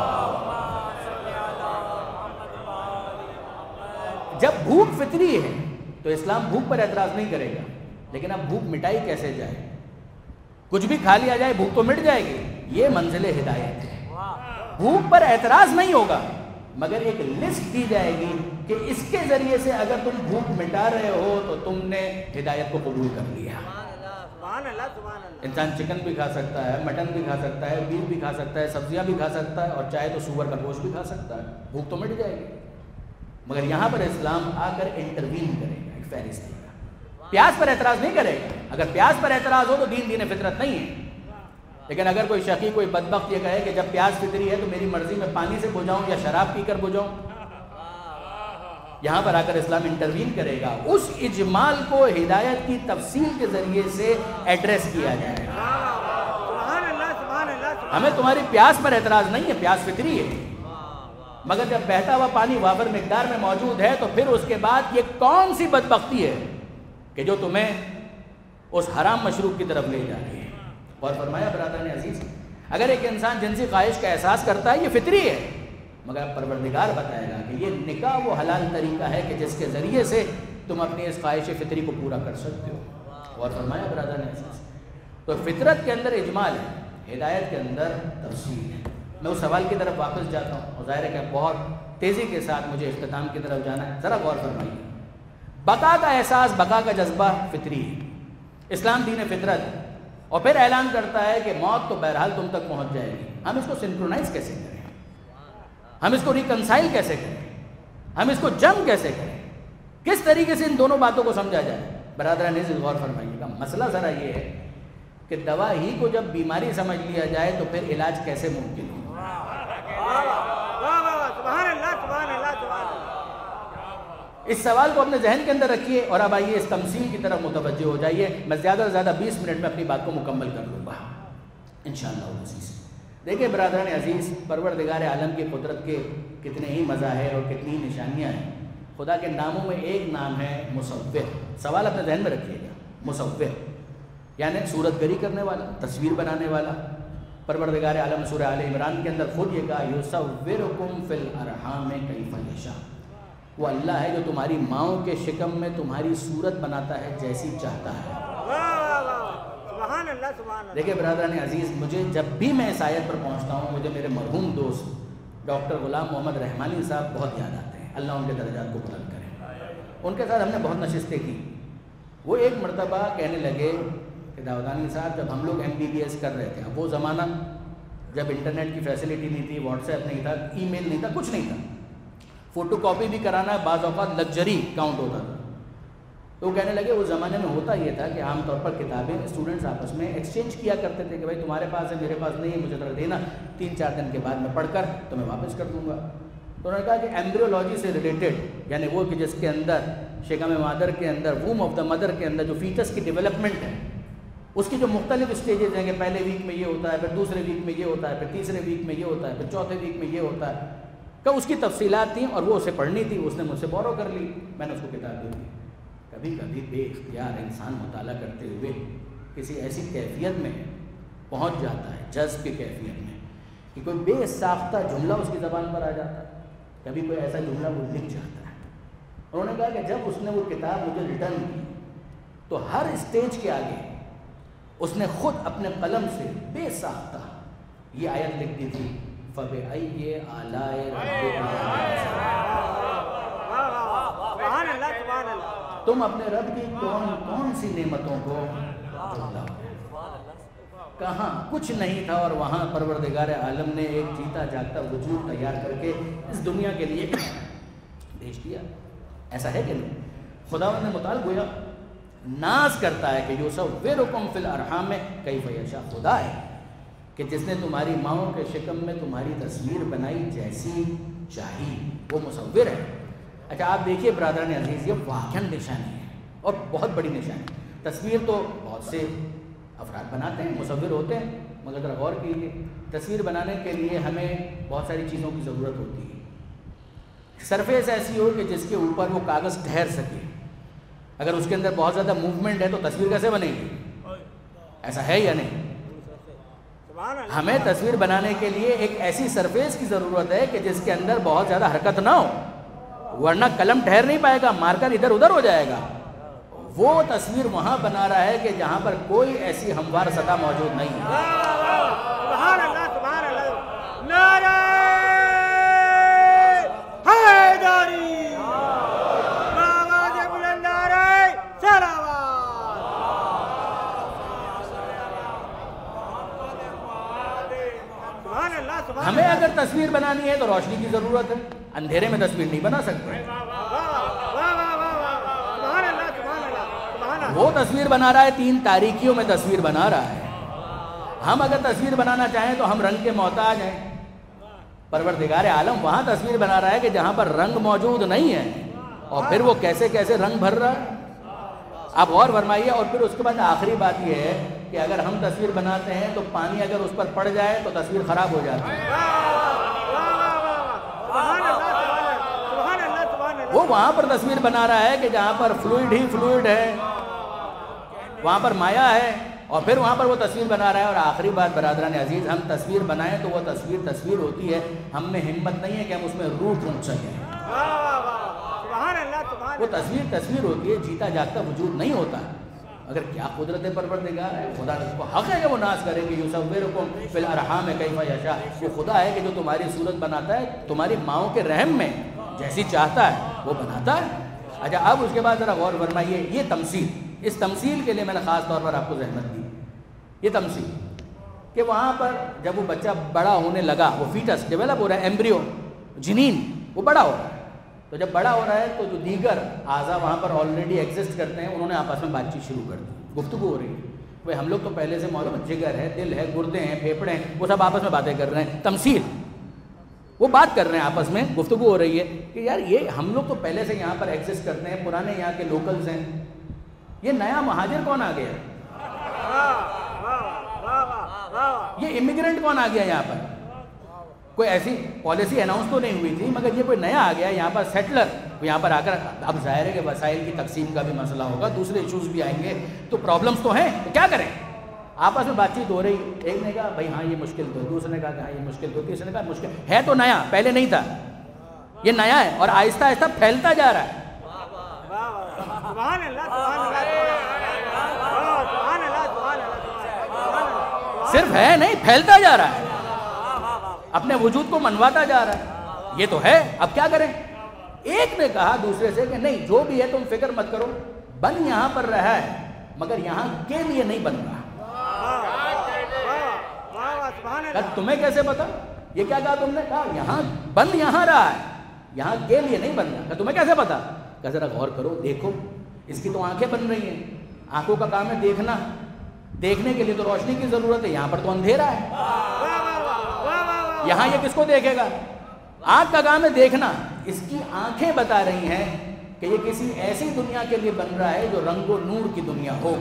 جب بھوک فطری ہے تو اسلام بھوک پر اعتراض نہیں کرے گا، لیکن اب بھوک مٹائی کیسے جائے؟ کچھ بھی کھا لیا جائے بھوک تو مٹ جائے گی، یہ منزل ہدایت ہے۔ بھوک پر اعتراض نہیں ہوگا، مگر ایک لسٹ دی جائے گی کہ اس کے ذریعے سے اگر تم بھوک مٹا رہے ہو تو تم نے ہدایت کو قبول کر لیا۔ سبحان اللہ سبحان اللہ۔ انسان چکن بھی کھا سکتا ہے، مٹن بھی کھا سکتا ہے، بیف بھی کھا سکتا ہے، سبزیاں بھی کھا سکتا ہے، اور چاہے تو سور کا گوشت بھی کھا سکتا ہے، بھوک تو مٹ جائے گی۔ مگر یہاں پر اسلام آ کر انٹروین کرے گا، ایک فہرست دے گا۔ پیاس پر اعتراض نہیں کرے گا، اگر پیاس پر اعتراض ہو تو دین دین فطرت نہیں ہے۔ لیکن اگر کوئی شقی کوئی بدبخت یہ کہے کہ جب پیاس فطری ہے تو میری مرضی میں پانی سے بجھاؤں یا شراب پی کر بجھاؤں، یہاں پر آ کر اسلام انٹروین کرے گا، اس اجمال کو ہدایت کی تفصیل کے ذریعے سے ایڈریس کیا جائے گا۔ سبحان اللہ سبحان اللہ۔ ہمیں تمہاری پیاس پر اعتراض نہیں ہے، پیاس فطری ہے، مگر جب بہتا ہوا پانی وافر مقدار میں موجود ہے تو پھر اس کے بعد یہ کون سی بدبختی ہے کہ جو تمہیں اس حرام مشروب کی طرف لے جا رہی ہے۔ اور فرمایا برادران عزیز، اگر ایک انسان جنسی خواہش کا احساس کرتا ہے یہ فطری ہے، مگر پروردگار بتائے گا کہ یہ نکاح وہ حلال طریقہ ہے کہ جس کے ذریعے سے تم اپنی اس خواہش فطری کو پورا کر سکتے ہو۔ اور فرمایا برادران عزیز، تو فطرت کے اندر اجمال ہے، ہدایت کے اندر تفصیل ہے۔ میں اس سوال کی طرف واپس جاتا ہوں، اور ظاہر ہے کہ بہت تیزی کے ساتھ مجھے اختتام کی طرف جانا ہے، ذرا غور فرمائیے۔ بقا کا احساس، بقا کا جذبہ فطری ہے، اسلام دین فطرت ہے، اور پھر اعلان کرتا ہے کہ موت تو بہرحال تم تک پہنچ جائے گی۔ ہم اس کو سنکرونائز کیسے کریں؟ ہم اس کو ریکنسائل کیسے کریں؟ ہم اس کو جنگ کیسے کریں؟ کس طریقے سے ان دونوں باتوں کو سمجھا جائے؟ برادران عزیز غور فرمائیے گا، مسئلہ ذرا یہ ہے کہ دوا ہی کو جب بیماری سمجھ لیا جائے تو پھر علاج کیسے ممکن ہو؟ سبحان اللہ سبحان اللہ سبحان اللہ۔ اس سوال کو اپنے ذہن کے اندر رکھیے، اور اب آئیے اس تمثیل کی طرف متوجہ ہو جائیے۔ میں زیادہ سے زیادہ بیس منٹ میں اپنی بات کو مکمل کر لوں گا انشاءاللہ العزیز۔ دیکھیں برادران عزیز، پروردگار عالم کی قدرت کے کتنے ہی مظاہر اور کتنی نشانیاں ہیں۔ خدا کے ناموں میں ایک نام ہے مصور۔ سوال اپنے ذہن میں رکھیے گا، مصور یعنی صورت گری کرنے والا، تصویر بنانے والا۔ پروردگار عالم سورہ آل عمران کے اندر خود یہ کہا، یصورکم فی الارحام کیف یشاء، وہ اللہ ہے جو تمہاری ماؤں کے شکم میں تمہاری صورت بناتا ہے جیسی چاہتا ہے۔ سبحان اللہ سبحان اللہ۔ دیکھیں برادران عزیز، مجھے جب بھی میں اس آیت پر پہنچتا ہوں مجھے میرے مرحوم دوست ڈاکٹر غلام محمد رحمانی صاحب بہت یاد آتے ہیں، اللہ ان کے درجات کو بلند کرے۔ ان کے ساتھ ہم نے بہت نشستیں کی۔ وہ ایک مرتبہ کہنے لگے کہ داودانی صاحب، جب ہم لوگ ایم بی بی ایس کر رہے تھے، اب وہ زمانہ جب انٹرنیٹ کی فیسلٹی نہیں تھی، واٹس ایپ نہیں تھا، ای میل نہیں تھا، کچھ نہیں تھا، فوٹو کاپی بھی کرانا بعض اوقات لگژری کاؤنٹ ہوتا تھا۔ تو وہ کہنے لگے اس زمانے میں ہوتا یہ تھا کہ عام طور پر کتابیں اسٹوڈنٹس آپس میں ایکسچینج کیا کرتے تھے کہ بھائی تمہارے پاس ہے، میرے پاس نہیں ہے، مجھے ذرا دینا، تین چار دن کے بعد میں پڑھ کر تمہیں واپس کر دوں گا۔ تو انہوں نے کہا کہ ایمبریولوجی سے ریلیٹڈ، یعنی وہ کہ جس کے اندر شکم مادر کے اندر، ووم آف دا مدر کے اندر جو فیٹس کی ڈیولپمنٹ ہے، اس کی جو مختلف اسٹیجز ہیں کہ پہلے ویک میں یہ ہوتا ہے، پھر دوسرے ویک میں یہ ہوتا ہے، پھر تیسرے ویک میں یہ ہوتا ہے، پھر چوتھے ویک میں یہ ہوتا ہے، کہ اس کی تفصیلات تھیں اور وہ اسے پڑھنی تھی، اس نے مجھ سے بورو کر لی، میں نے اس کو کتاب دے دی۔ کبھی کبھی بے اختیار انسان مطالعہ کرتے ہوئے کسی ایسی کیفیت میں پہنچ جاتا ہے، جذب کی کیفیت میں، کہ کوئی بے ساختہ جملہ اس کی زبان پر آ جاتا ہے، کبھی کوئی ایسا جملہ وہ لکھ جاتا ہے انہوں نے کہا کہ جب اس نے وہ کتاب مجھے ریٹرن کی تو ہر اسٹیج کے آگے اس نے خود اپنے قلم سے بے ساختہ یہ آیت لکھ دی تھی فَبِأَيِّ آلَاءِ رَبِّكُمَا سبحان اللہ سبحان اللہ. تم اپنے رب کی کون کون سی نعمتوں کو جھٹلاؤ. کہاں کچھ نہیں تھا اور وہاں پروردگار عالم نے ایک جیتا جاگتا وجود تیار کر کے اس دنیا کے لیے بھیج دیا. ایسا ہے کہ نہیں؟ خداوند نے متعلق گویا ناز کرتا ہے کہ یصورکم فی الارحام میں کیف یشاء. خدا ہے کہ جس نے تمہاری ماؤں کے شکم میں تمہاری تصویر بنائی جیسی چاہی، وہ مصور ہے. اچھا آپ دیکھیے برادران عزیز، یہ واقعاً نشانی ہے اور بہت بڑی نشانی. تصویر تو بہت سے افراد بناتے ہیں، مصور ہوتے ہیں، مگر ذرا غور کیجیے تصویر بنانے کے لیے ہمیں بہت ساری چیزوں کی ضرورت ہوتی ہے. سرفیس ایسی ہو کہ جس کے اوپر وہ کاغذ ٹھہر سکے. اگر اس کے اندر بہت زیادہ موومنٹ ہے تو تصویر کیسے بنے گی؟ ایسا ہے یا نہیں؟ ہمیں تصویر بنانے کے لیے ایک ایسی سرفیس کی ضرورت ہے کہ جس کے اندر بہت زیادہ حرکت نہ ہو، ورنہ قلم ٹھہر نہیں پائے گا، مارکر ادھر ادھر ہو جائے گا. وہ تصویر وہاں بنا رہا ہے کہ جہاں پر کوئی ایسی ہموار سطح موجود نہیں ہے. سبحان اللہ سبحان اللہ. نعرہ حیدری، آواز بلند نعرہ صلوات. سبحان اللہ سبحان. ہمیں اگر تصویر بنانی ہے تو روشنی کی ضرورت ہے، اندھیرے میں تصویر نہیں بنا سکتے. وہ تصویر بنا رہا ہے تین تاریکیوں میں تصویر بنا رہا ہے. ہم اگر تصویر بنانا چاہیں تو ہم رنگ کے محتاج ہیں. پروردگار عالم وہاں تصویر بنا رہا ہے کہ جہاں پر رنگ موجود نہیں ہے، اور پھر وہ کیسے کیسے رنگ بھر رہا ہے. آپ غور فرمائیے. اور پھر اس کے بعد آخری بات یہ ہے کہ اگر ہم تصویر بناتے ہیں تو پانی اگر اس پر پڑ جائے تو تصویر خراب ہو جاتی ہے. وہ وہاں پر تصویر بنا رہا ہے کہ جہاں پر فلوئڈ ہی فلوئڈ ہے، وہاں پر مایا ہے، اور پھر وہاں پر وہ تصویر بنا رہا ہے. اور آخری بات برادران عزیز، ہم تصویر بنائیں تو وہ تصویر تصویر ہوتی ہے، ہم میں ہمت نہیں ہے کہ ہم اس میں روح ڈھونڈ سکیں. وہ تصویر تصویر ہوتی ہے، جیتا جاگتا وجود نہیں ہوتا. اگر کیا قدرت پروردگار ہے، خدا اس کو حق ہے کہ وہ ناز کرے کہ یصورکم فی الارحام کیف یشاء. وہ خدا ہے کہ جو تمہاری صورت بناتا ہے، تمہاری ماؤں کے رحم میں جیسی چاہتا ہے وہ بناتا ہے. اچھا اب اس کے بعد ذرا غور فرمائیے. یہ تمثیل، اس تمثیل کے لیے میں نے خاص طور پر آپ کو زحمت دی. یہ تمثیل کہ وہاں پر جب وہ بچہ بڑا ہونے لگا، وہ فیٹس ڈیولپ ہو رہا ہے، ایمبریو جنین وہ بڑا ہو رہا ہے، تو جب بڑا ہو رہا ہے تو جو دیگر اعضاء وہاں پر آلریڈی ایگزسٹ کرتے ہیں، انہوں نے آپس میں بات چیت شروع کر دی، گفتگو ہو رہی ہے. وہ ہم لوگ تو پہلے سے معلوم ہے، جگر ہے، دل ہے، گردے ہیں، پھیپھڑے ہیں، وہ سب آپس میں باتیں کر رہے ہیں. تمثیل، وہ بات کر رہے ہیں، آپس میں گفتگو ہو رہی ہے کہ یار یہ ہم لوگ تو پہلے سے یہاں پر ایگزسٹ کرتے ہیں، پرانے یہاں کے لوکلز ہیں، یہ نیا مہاجر کون آ گیا، یہ امیگرینٹ کون آ گیا یہاں پر. کوئی ایسی پالیسی اناؤنس تو نہیں ہوئی تھی، مگر یہ کوئی نیا آ گیا یہاں پر سیٹلر. یہاں پر آ کر اب ظاہر ہے کہ وسائل کی تقسیم کا بھی مسئلہ ہوگا، دوسرے ایشوز بھی آئیں گے، تو پرابلمس تو ہیں، تو کیا کریں. آپس میں بات چیت ہو رہی، ایک نے کہا بھائی ہاں یہ مشکل تو، دوسرے نے کہا کہ ہاں یہ مشکل تو، تیسرے نے کہا مشکل ہے تو نیا، پہلے نہیں تھا، یہ نیا ہے اور آہستہ آہستہ پھیلتا جا رہا ہے. صرف ہے نہیں، پھیلتا جا رہا ہے، اپنے وجود کو منواتا جا رہا ہے. یہ تو ہے، اب کیا کریں. ایک نے کہا دوسرے سے کہ نہیں جو بھی ہے تم فکر مت کرو، بن یہاں پر رہا ہے مگر یہاں کے لیے نہیں بن رہا. تمہیں کیسے پتا؟ یہ کیا کہا تم نے؟ کہا یہاں بن یہاں رہا ہے، یہاں کے لیے نہیں بن رہا. تمہیں کیسے پتا؟ کہ ذرا غور کرو، دیکھو، اس کی تو آنکھیں بن رہی ہیں، آنکھوں کا کام ہے دیکھنا، دیکھنے کے لیے تو روشنی کی ضرورت ہے، یہاں پر تو اندھیرا ہے، یہاں یہ کس کو دیکھے گا. آنکھ کا کام ہے دیکھنا، اس کی آنکھیں بتا رہی ہیں کہ یہ کسی ایسی دنیا کے لیے بن رہا ہے جو رنگ و نور کی دنیا ہو.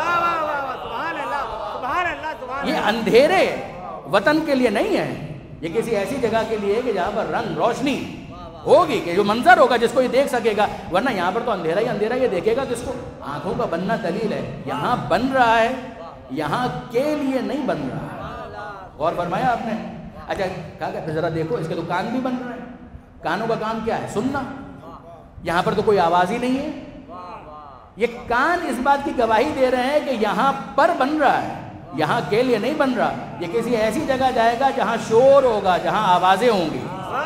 یہ اندھیرے وطن کے لیے نہیں ہے، یہ کسی ایسی جگہ کے لیے ہے کہ جہاں پر رنگ روشنی ہوگی، کہ جو منظر ہوگا جس کو یہ دیکھ سکے گا، ورنہ یہاں پر تو اندھیرا ہی اندھیرا. یہ دیکھے گا کس کو؟ آنکھوں کا بننا دلیل ہے، یہاں بن رہا ہے، یہاں کے لیے نہیں بن رہا. غور فرمایا آپ نے؟ اچھا کہا کہ پھر ذرا دیکھو، اس کے تو کان بھی بن رہے ہیں. کانوں کا کام کیا ہے؟ سننا. یہاں پر تو کوئی آواز ہی نہیں ہے. یہ کان اس بات کی گواہی دے رہے ہیں کہ یہاں پر بن رہا ہے, یہاں کے لیے نہیں بن رہا. یہ کسی ایسی جگہ جائے گا جہاں شور ہوگا, جہاں آوازیں ہوں گی.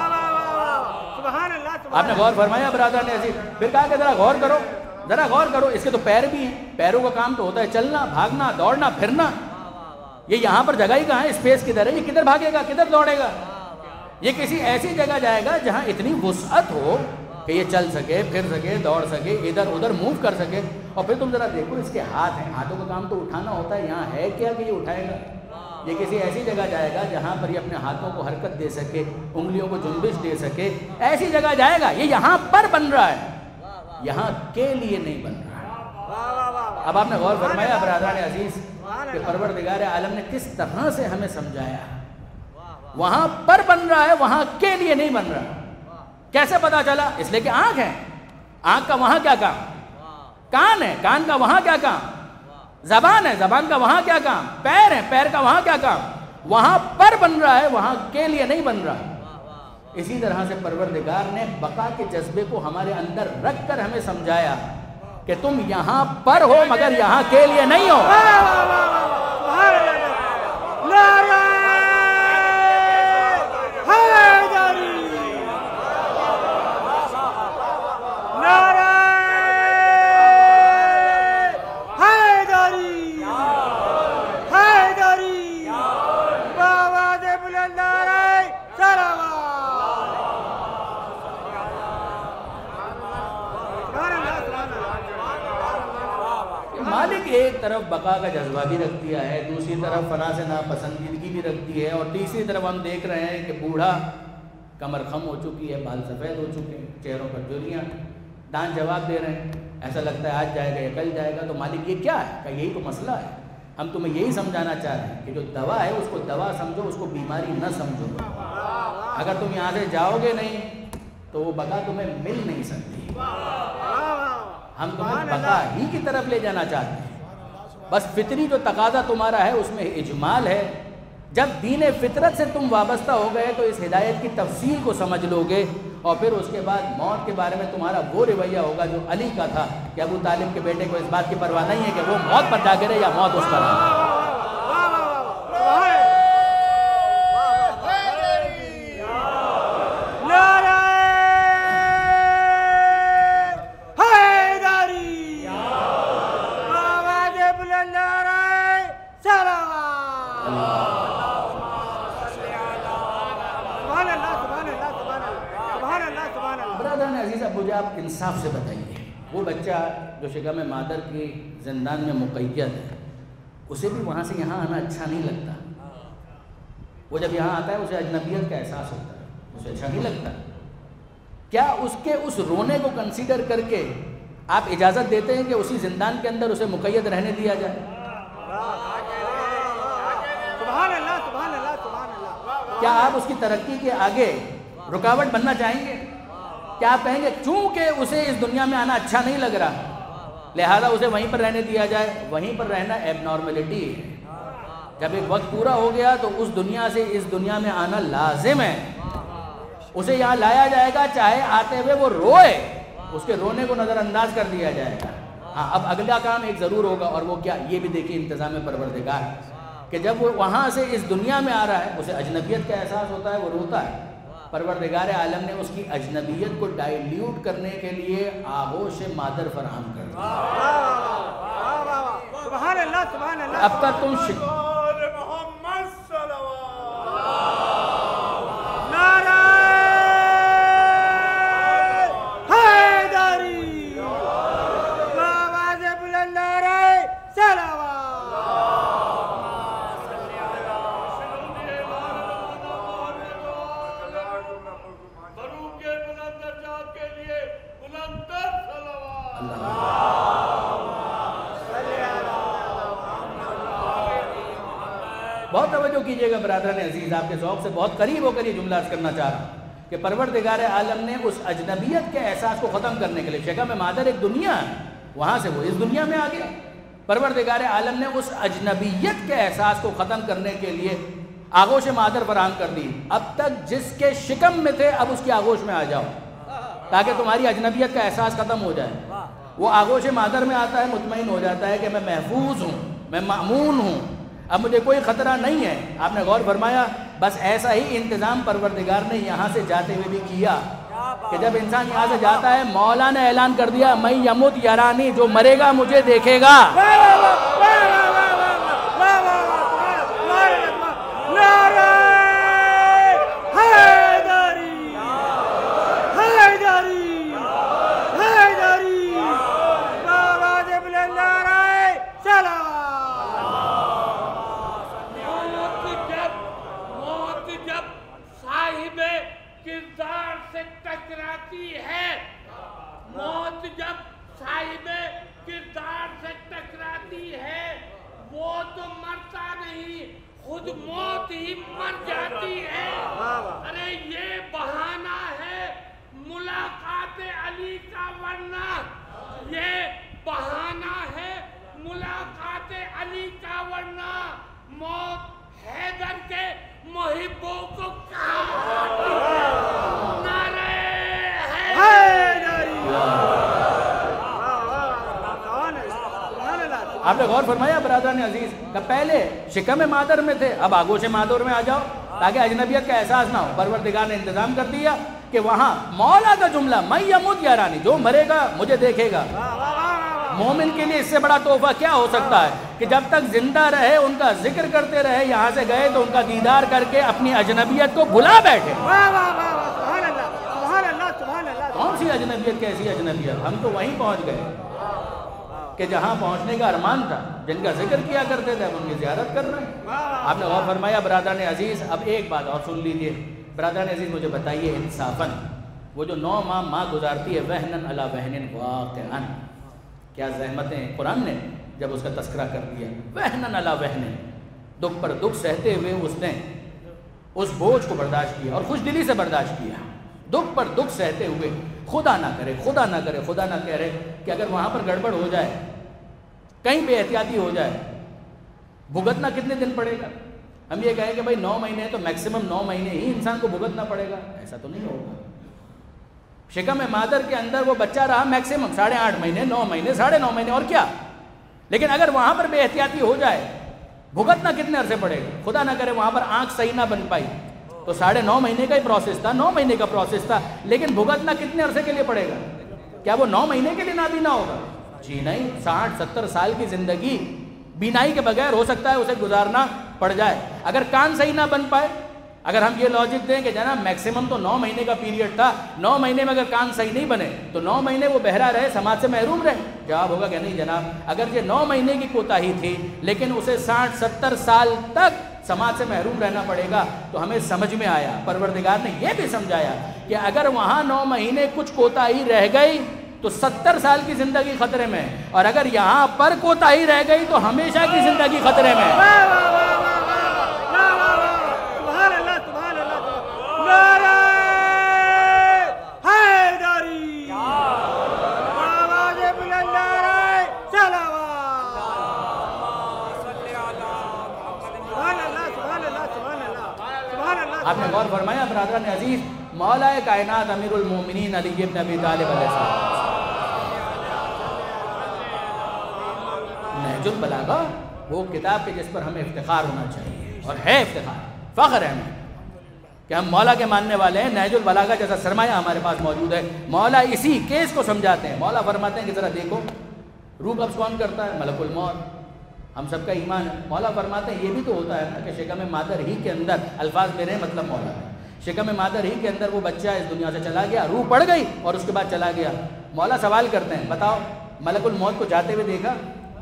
آپ نے غور فرمایا برادران عزیز؟ پھر کہا کہ ذرا غور کرو, ذرا غور کرو, اس کے تو پیر بھی ہیں, پیروں کا کام تو ہوتا ہے چلنا, بھاگنا, دوڑنا, پھرنا. یہ یہاں پر جگہ ہی کہاں ہے, اسپیس کدھر ہے, یہ کدھر بھاگے گا, کدھر دوڑے گا؟ یہ کسی ایسی جگہ جائے گا جہاں اتنی وسعت ہو کہ یہ چل سکے, پھر سکے, دوڑ سکے, ادھر ادھر موو کر سکے. اور پھر تم ذرا دیکھو اس کے ہاتھ ہیں, ہاتھوں کا کام تو اٹھانا ہوتا ہے, یہاں ہے کیا کہ یہ اٹھائے گا؟ یہ کسی ایسی جگہ جائے گا جہاں پر یہ اپنے ہاتھوں کو حرکت دے سکے, انگلیوں کو جنبش دے سکے, ایسی جگہ جائے گا. یہ یہاں پر بن رہا ہے, یہاں کے لیے نہیں بن رہا ہے. اب آپ نے غور فرمایا برادران عزیز کہ پروردگار عالم نے کس طرح سے ہمیں سمجھایا, وہاں پر بن رہا ہے, وہاں کے لیے نہیں بن رہا. کیسے پتا چلا؟ اس لیے کہ آنکھ ہے, آنکھ کا وہاں کیا کام, کان ہے, کان کا وہاں کیا کام, زبان ہے, زبان کا وہاں کیا کام, پیر ہے, پیر کا وہاں کیا کام. وہاں پر بن رہا ہے, وہاں کے لیے نہیں بن رہا. اسی طرح سے پروردگار نے بقا کے جذبے کو ہمارے اندر رکھ کر ہمیں سمجھایا کہ تم یہاں پر ہو مگر یہاں کے لیے نہیں ہو. مالک ایک طرف بقا کا جذبہ بھی رکھ دیا ہے, دوسری طرف فنا سے ناپسندیدگی بھی رکھتی ہے, اور تیسری طرف ہم دیکھ رہے ہیں کہ بوڑھا کمر خم ہو چکی ہے, بال سفید ہو چکے ہیں, چہروں پر جولیاں, دان جواب دے رہے ہیں. ایسا لگتا ہے آج جائے گا یا کل جائے گا. تو مالک یہ کیا ہے؟ کہ یہی تو مسئلہ ہے. ہم تمہیں یہی سمجھانا چاہ رہے ہیں کہ جو دوا ہے اس کو دوا سمجھو, اس کو بیماری نہ سمجھو. اگر تم یہاں سے جاؤ گے نہیں تو وہ بقا تمہیں مل نہیں سکتی. ہم تمہیں بقا ہی کی طرف لے جانا چاہتے ہیں. بس فطری جو تقاضا تمہارا ہے اس میں اجمال ہے. جب دین فطرت سے تم وابستہ ہو گئے تو اس ہدایت کی تفصیل کو سمجھ لو گے, اور پھر اس کے بعد موت کے بارے میں تمہارا وہ رویہ ہوگا جو علی کا تھا کہ ابو طالب کے بیٹے کو اس بات کی پرواہ نہیں ہے کہ وہ موت پر جا گرے یا موت اس پر آئے. آپ انصاف سے بتائیے, وہ بچہ جو شکم مادر کی زندان میں مقید ہے, اسے بھی وہاں سے یہاں آنا اچھا نہیں لگتا. وہ جب یہاں آتا ہے اسے اجنبیت کا احساس ہوتا ہے, اسے اچھا نہیں لگتا. کیا اس کے اس رونے کو کنسیڈر کر کے آپ اجازت دیتے ہیں کہ اسی زندان کے اندر اسے مقید رہنے دیا جائے؟ کیا آپ اس کی ترقی کے آگے رکاوٹ بننا چاہیں گے؟ کیا آپ کہیں گے چونکہ اسے اس دنیا میں آنا اچھا نہیں لگ رہا لہذا اسے وہیں پر رہنے دیا جائے؟ وہیں پر رہنا ایب نارملٹی ہے. جب ایک وقت پورا ہو گیا تو اس دنیا سے اس دنیا میں آنا لازم ہے. اسے یہاں لایا جائے گا, چاہے آتے ہوئے وہ روئے, اس کے رونے کو نظر انداز کر دیا جائے گا. ہاں, اب اگلا کام ایک ضرور ہوگا, اور وہ کیا, یہ بھی دیکھیے انتظام پروردگار کہ جب وہ وہاں سے اس دنیا میں آ رہا ہے اسے اجنبیت کا احساس ہوتا ہے, وہ روتا ہے. پروردگار عالم نے اس کی اجنبیت کو ڈائلیوٹ کرنے کے لیے آغوش مادر فراہم کر دیا. سبحان اللہ, سبحان اللہ. اب تک تم شک بہت توجہ کیجئے گا برادران عزیز, آپ کے ذوق سے بہت قریب ہو کر یہ جملہ عرض کرنا چاہ رہا ہوں کہ پروردگار عالم نے اس اجنبیت کے احساس کو ختم کرنے کے لیے, شکم مادر ایک دنیا ہے, وہاں سے وہ اس دنیا میں آ گیا. پروردگار عالم نے اس اجنبیت کے احساس کو ختم کرنے کے لیے آغوش مادر فراہم کر دی. اب تک جس کے شکم میں تھے اب اس کی آغوش میں آ جاؤ, تاکہ تمہاری اجنبیت کا احساس ختم ہو جائے. وہ آغوش مادر میں آتا ہے، مطمئن ہو جاتا ہے کہ میں محفوظ ہوں، میں مأمون ہوں، اب مجھے کوئی خطرہ نہیں ہے. آپ نے غور فرمایا بس ایسا ہی انتظام پروردگار نے یہاں سے جاتے ہوئے بھی کیا کہ جب انسان یہاں سے جاتا ہے مولا نے اعلان کر دیا میں یمت یرانی، جو مرے گا مجھے دیکھے گا. موت جب صاحب کردار سے ٹکراتی ہے وہ تو مرتا نہیں، خود موت ہی مر جاتی ہے. ارے یہ بہانہ ہے ملاقات علی کا، ورنہ یہ بہانہ ہے ملاقات علی کا، ورنہ موت حیدر کے محبوں کو کہاں نعرہ آپ نے غور فرمایا برادران عزیز کہ پہلے شکم مادر میں تھے، اب آغوش مادر میں آ جاؤ تاکہ اجنبیت کا احساس نہ ہو. پروردگار نے انتظام کر دیا کہ وہاں مولا کا جملہ میں یمت یرانی، جو مرے گا مجھے دیکھے گا. مومن کے لیے اس سے بڑا تحفہ کیا ہو سکتا ہے کہ جب تک زندہ رہے ان کا ذکر کرتے رہے، یہاں سے گئے تو ان کا دیدار کر کے اپنی اجنبیت کو بھلا بیٹھے. کون سی اجنبیت، کیسی اجنبیت؟ ہم تو وہیں پہنچ گئے کہ جہاں پہنچنے کا ارمان تھا، جن کا ذکر کیا کرتے تھے اب ان کی زیارت کر رہے ہیں. آپ نے غور فرمایا برادران عزیز. اب ایک بات اور سن لیجئے برادران عزیز، مجھے بتائیے انصافاً وہ جو نو ماہ ماں گزارتی ہے وہنن علی وہنن واقعاً، کیا زحمتیں قرآن نے جب اس کا تذکرہ کر دیا وہنن علی وہنن، دکھ پر دکھ سہتے ہوئے اس نے اس بوجھ کو برداشت کیا اور خوش دلی سے برداشت کیا. دکھ پر دکھ سہتے ہوئے، خدا نہ کرے خدا نہ کرے خدا نہ کہہ رہے کہ اگر وہاں پر گڑبڑ ہو جائے، کہیں بے احتیاطی ہو جائے، بھگتنا کتنے دن پڑے گا؟ ہم یہ کہیں کہ بھائی نو مہینے تو میکسیمم نو مہینے ہی انسان کو بھگتنا پڑے گا، ایسا تو نہیں ہوگا. شکم مادر کے اندر وہ بچہ رہا میکسیمم ساڑھے آٹھ مہینے نو مہینے ساڑھے نو مہینے اور کیا، لیکن اگر وہاں پر بے احتیاطی ہو جائے بھگتنا کتنے عرصے پڑے گا؟ خدا نہ کرے وہاں پر آنکھ صحیح نہ بن پائی تو ساڑھے نو مہینے کا ہی پروسیس تھا، نو مہینے کا پروسیس تھا، لیکن بھگتنا کتنے عرصے کے لیے پڑے گا؟ کیا وہ نو مہینے کے لیے نابینا ہوگا؟ جی نہیں، ساٹھ ستر سال کی زندگی بینائی کے بغیر ہو سکتا ہے اسے گزارنا پڑ جائے. اگر کان صحیح نہ بن پائے، اگر ہم یہ لاجک دیں کہ جناب میکسیمم تو نو مہینے کا پیریڈ تھا، نو مہینے میں اگر کان صحیح نہیں بنے تو نو مہینے وہ بہرا رہے، سماج سے محروم رہے. جواب ہوگا کہ نہیں جناب، اگر یہ نو مہینے کی کوتاہی تھی لیکن اسے ساٹھ ستر سال تک سماج سے محروم رہنا پڑے گا. تو ہمیں سمجھ میں آیا، پروردگار نے یہ بھی سمجھایا کہ اگر وہاں نو مہینے کچھ کوتاہی رہ گئی تو ستر سال کی زندگی خطرے میں، اور اگر یہاں پر کوتاہی رہ گئی تو ہمیشہ کی زندگی خطرے میں. آپ نے غور فرمایا برادران عزیز، مولا کائنات امیر المومنین علی ابن ابی طالب علیہ السلام، نہج البلاغہ وہ کتاب کے جس پر ہمیں افتخار ہونا چاہیے اور ہے افتخار، فخر ہے ہمیں کہ ہم مولا کے ماننے والے ہیں. نہج البلاغہ جیسا سرمایہ ہمارے پاس موجود ہے. مولا اسی کیس کو سمجھاتے ہیں. مولا فرماتے ہیں کہ ذرا دیکھو روح قبض کون کرتا ہے؟ ملک الموت. ہم سب کا ایمان ہے. مولا فرماتے ہیں یہ بھی تو ہوتا ہے نا کہ شکم مادر ہی کے اندر، الفاظ میرے مطلب مولا ہے، شکم مادر ہی کے اندر وہ بچہ اس دنیا سے چلا گیا، روح پڑ گئی اور اس کے بعد چلا گیا. مولا سوال کرتے ہیں بتاؤ ملک الموت کو جاتے ہوئے دیکھا؟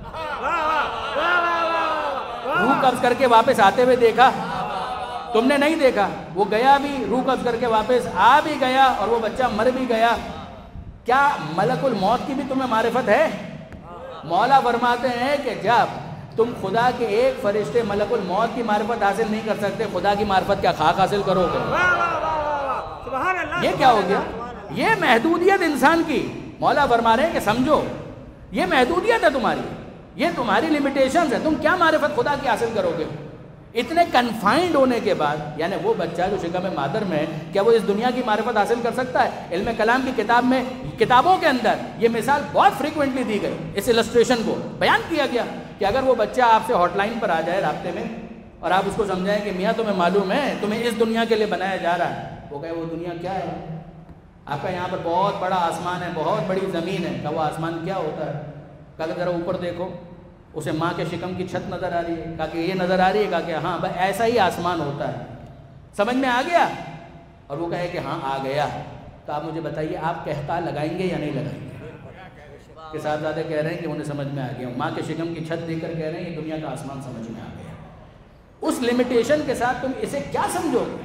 روح قبض کر کے واپس آتے ہوئے دیکھا؟ تم نے نہیں دیکھا. وہ گیا بھی، روح قبض کر کے واپس آ بھی گیا اور وہ بچہ مر بھی گیا. کیا ملک الموت کی بھی تمہیں معرفت ہے؟ مولا فرماتے ہیں کہ جب تم خدا کے ایک فرشتے ملک الموت کی معرفت حاصل نہیں کر سکتے، خدا کی معرفت کیا خاک حاصل کرو گے؟ یہ کیا ہو گیا؟ یہ محدودیت انسان کی. مولا فرما رہے ہیں کہ سمجھو یہ محدودیت ہے تمہاری، یہ تمہاری لمیٹیشنز ہے. تم کیا معرفت خدا کی حاصل کرو گے؟ اتنے کنفائنڈ ہونے کے بعد، یعنی وہ بچہ جو شکم مادر میں ہے، کیا وہ اس دنیا کی معرفت حاصل کر سکتا ہے؟ علم کلام کی کتاب میں، کتابوں کے اندر یہ مثال بہت فریکوینٹلی دی گئی، اس السٹریشن کو بیان کیا گیا کہ اگر وہ بچہ آپ سے ہاٹ لائن پر آ جائے رابطے میں اور آپ اس کو سمجھائیں کہ میاں تمہیں معلوم ہے تمہیں اس دنیا کے لیے بنایا جا رہا ہے، وہ کہے وہ دنیا کیا ہے؟ آپ کا یہاں پر بہت بڑا آسمان ہے، بہت بڑی زمین ہے، کہ وہ آسمان کیا ہوتا ہے؟ کہا کہ ذرا اوپر دیکھو، اسے ماں کے شکم کی چھت نظر آ رہی ہے، کہا کہ یہ نظر آ رہی ہے، کہا کہ ہاں بھائی ایسا ہی آسمان ہوتا ہے، سمجھ میں آ گیا؟ اور وہ کہے کہ ہاں آ گیا، تو آپ مجھے بتائیے آپ کہتا لگائیں گے یا نہیں لگائیں گے؟ کہ صاحبزادہ کہہ رہے ہیں کہ انہیں سمجھ میں آ گیا، ماں کے شکم کی چھت دیکھ کر کہہ رہے ہیں یہ دنیا کا آسمان سمجھ میں آ گیا۔ اس لمیٹیشن کے ساتھ تم اسے کیا سمجھو گے؟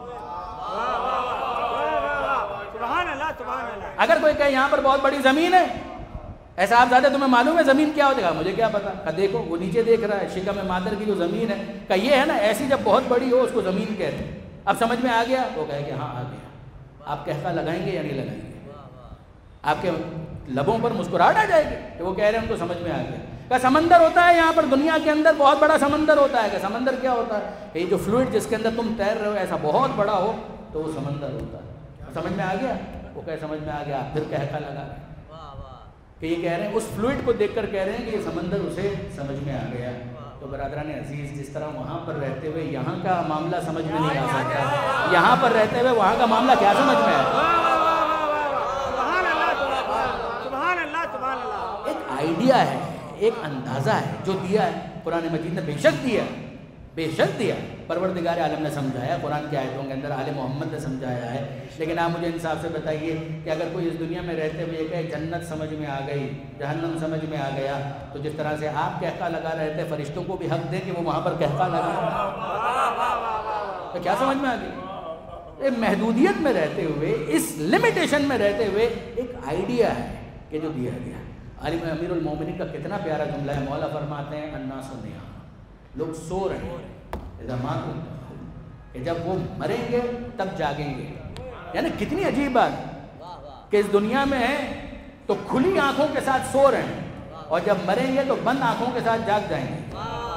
سبحان اللہ سبحان اللہ۔ اگر کوئی کہے یہاں پر بہت بڑی زمین ہے، ایسا آپ زیادہ تمہیں معلوم ہے زمین کیا ہوتا ہے؟ مجھے کیا پتا؟ کہ دیکھو وہ نیچے دیکھ رہا ہے، شکم مادر کی جو زمین ہے، کہ یہ ہے نا ایسی جب بہت بڑی ہو اس کو زمین کہتے ہیں۔ اب سمجھ میں آ گیا؟ وہ کہے کہ ہاں آ گیا۔ آپ کہتا لگائیں گے یا نہیں لگائیں گے؟ آپ کے لبوں پر مسکراہٹ آ جائے گی کہ وہ کہہ رہے ہیں ان کو سمجھ میں آ گیا۔ کہ سمندر ہوتا ہے یہاں پر دنیا کے اندر، بہت بڑا سمندر ہوتا ہے۔ کہ سمندر کیا ہوتا ہے؟ کہ یہ جو فلوئڈ جس کے اندر تم تیر رہے ہو ایسا بہت بڑا ہو تو وہ سمندر ہوتا ہے۔ سمجھ میں آ گیا؟ وہ کہے سمجھ میں آ گیا، پھر کہتا لگا کہ یہ کہہ رہے ہیں اس فلوئڈ کو دیکھ کر کہہ رہے ہیں کہ یہ سمندر اسے سمجھ میں آ گیا۔ تو برادران عزیز، جس طرح وہاں پر رہتے ہوئے یہاں کا معاملہ سمجھ میں نہیں آ سکتا، یہاں پر رہتے ہوئے وہاں کا معاملہ کیا سمجھ میں آئے؟ سبحان اللہ سبحان اللہ سبحان اللہ۔ ایک آئیڈیا ہے، ایک اندازہ ہے جو دیا ہے قرآن مجید نے، بے شک دیا بے شک دیا پروردگار عالم نے سمجھایا، قرآن کی آیتوں کے اندر آل محمد نے سمجھایا ہے۔ لیکن آپ مجھے انصاف سے بتائیے کہ اگر کوئی اس دنیا میں رہتے ہوئے یہ کہے جنت سمجھ میں آ گئی، جہنم سمجھ میں آ گیا، تو جس طرح سے آپ کہتا لگا رہے تھے فرشتوں کو بھی حق دیں کہ وہ وہاں پر کہتا لگا، تو کیا سمجھ میں آ گئی؟ ایک محدودیت میں رہتے ہوئے، اس لمیٹیشن میں رہتے ہوئے ایک آئیڈیا ہے کہ جو دیا گیا۔ عالم امیر المومنین کا کتنا پیارا جملہ ہے، مولا فرماتے ہیں الناس نیام، لوگ سو رہے ہیں اذا ماتوا کہ جب وہ مریں گے تب جاگیں گے۔ یعنی کتنی عجیب بات کہ اس دنیا میں ہیں تو کھلی آنکھوں کے ساتھ سو رہے ہیں، اور جب مریں گے تو بند آنکھوں کے ساتھ جاگ جائیں گے۔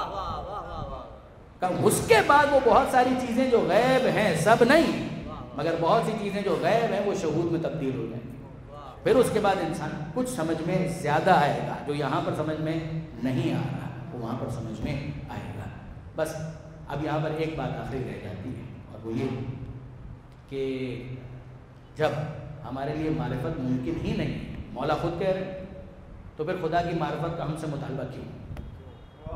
اس کے بعد وہ بہت ساری چیزیں جو غیب ہیں، سب نہیں مگر بہت سی چیزیں جو غیب ہیں وہ شہود میں تبدیل ہو جائیں گی۔ پھر اس کے بعد انسان کچھ سمجھ میں زیادہ آئے گا، جو یہاں پر سمجھ میں نہیں آ رہا وہ وہاں پر سمجھ میں آئے گا۔ بس اب یہاں پر ایک بات آخری رہ جاتی ہے، اور وہ یہ کہ جب ہمارے لیے معرفت ممکن ہی نہیں، مولا خود کہہ رہے، تو پھر خدا کی معرفت کا ہم سے مطالبہ کیوں؟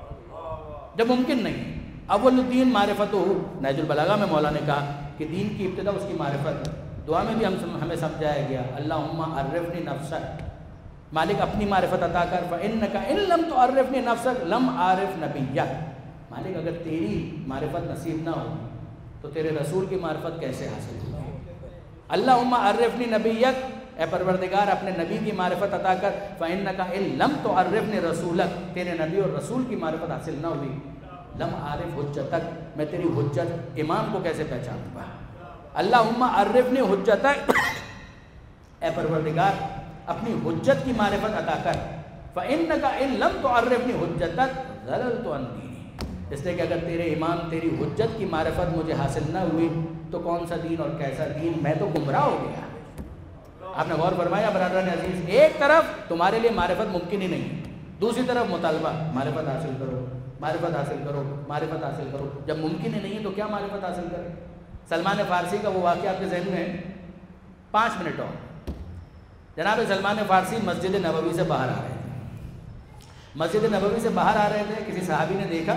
جب ممکن نہیں۔ اول الدین معرفت ہو، نہج البلاغہ میں مولا نے کہا کہ دین کی ابتدا اس کی معرفت ہے۔ دعا میں بھی ہم ہمیں سمجھایا گیا اللہم عرفنی نفسک، مالک اپنی معرفت عطا کر، فإنک ان لم تعرفنی نفسک لم عارف نبیک، مالک اگر تیری معرفت نصیب نہ ہو تو تیرے رسول کی معرفت کیسے حاصل ہوگی؟ اللہم عرفنی نبیک، اے پروردگار اپنے نبی کی معرفت عطا کر، فإنک ان لم تعرفنی رسولک، تیرے نبی اور رسول کی معرفت حاصل نہ ہوئی، لم عارف حجتک، میں تیری حجت امام کو کیسے پہچانوں گا؟ اللہم عرفنی حجتک، اے پروردگار اپنی حجت کی معرفت عطا کر، فإنک ان لم تعرفنی حجتک ضللت عن دینی، اس لیے کہ اگر تیرے امام تیری حجت کی معرفت مجھے حاصل نہ ہوئی تو کون سا دین اور کیسا دین، میں تو گمراہ ہو گیا۔ آپ نے غور فرمایا برادران عزیز، ایک طرف تمہارے لیے معرفت ممکن ہی نہیں، دوسری طرف مطالبہ معرفت حاصل کرو، معرفت حاصل کرو، معرفت حاصل کرو۔ جب ممکن ہی نہیں ہے تو کیا معرفت حاصل کرے؟ سلمان فارسی کا وہ واقعہ آپ کے ذہن میں ہے؟ پانچ منٹ اور جناب سلمان فارسی مسجد نبوی سے باہر آ رہے تھے، مسجد نبوی سے باہر آ رہے تھے، کسی صحابی نے دیکھا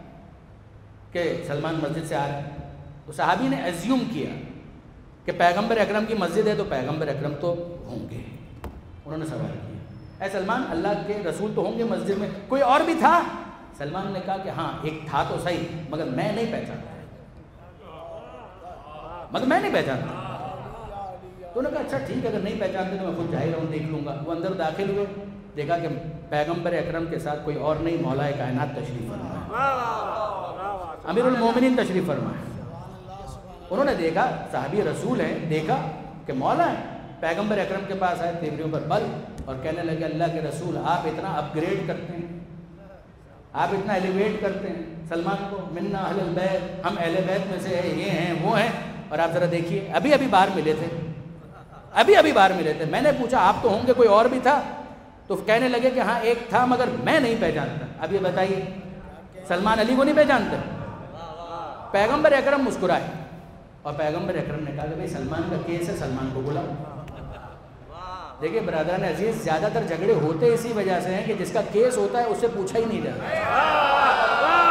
کہ سلمان مسجد سے آ رہے ہیں، تو صحابی نے ایزیوم کیا کہ پیغمبر اکرم کی مسجد ہے تو پیغمبر اکرم تو ہوں گے۔ انہوں نے سوال کیا اے سلمان اللہ کے رسول تو ہوں گے مسجد میں، کوئی اور بھی تھا؟ سلمان نے کہا کہ ہاں ایک تھا تو صحیح مگر میں نہیں پہچانتا، مگر میں نہیں پہچانتا۔ تو انہوں نے کہا اچھا ٹھیک ہے اگر نہیں پہچانتے تو میں خود ظاہر ہوں دیکھ لوں گا۔ وہ اندر داخل ہوئے، دیکھا کہ پیغمبر اکرم کے ساتھ کوئی اور نہیں، مولا کائنات تشریف فرما ہے، امیر المومنین تشریف فرما ہے۔ انہوں نے دیکھا صحابی رسول ہیں، دیکھا کہ مولا ہے، پیغمبر اکرم کے پاس آئے تیوریوں پر بل اور کہنے لگے اللہ کے رسول آپ اتنا اپ گریڈ کرتے ہیں، آپ اتنا ایلیویٹ کرتے ہیں سلمان کو، منا اہل البیت، ہم اہل بیت میں سے ہیں، یہ ہیں وہ ہیں، اور آپ ذرا دیکھیے ابھی ابھی باہر ملے تھے ابھی ابھی باہر ملے تھے میں نے پوچھا آپ تو ہوں گے، کوئی اور بھی تھا؟ تو کہنے لگے کہ ہاں ایک تھا مگر میں نہیں پہچانتا۔ اب یہ بتائیے سلمان علی کو نہیں پہچانتے؟ پیغمبر اکرم مسکرائے اور پیغمبر اکرم نے کہا کہ بھائی سلمان کا کیس ہے، سلمان کو بلاؤ۔ دیکھیے برادران عزیز، زیادہ تر جھگڑے ہوتے اسی وجہ سے ہیں کہ جس کا کیس ہوتا ہے اس سے پوچھا ہی نہیں جاتا۔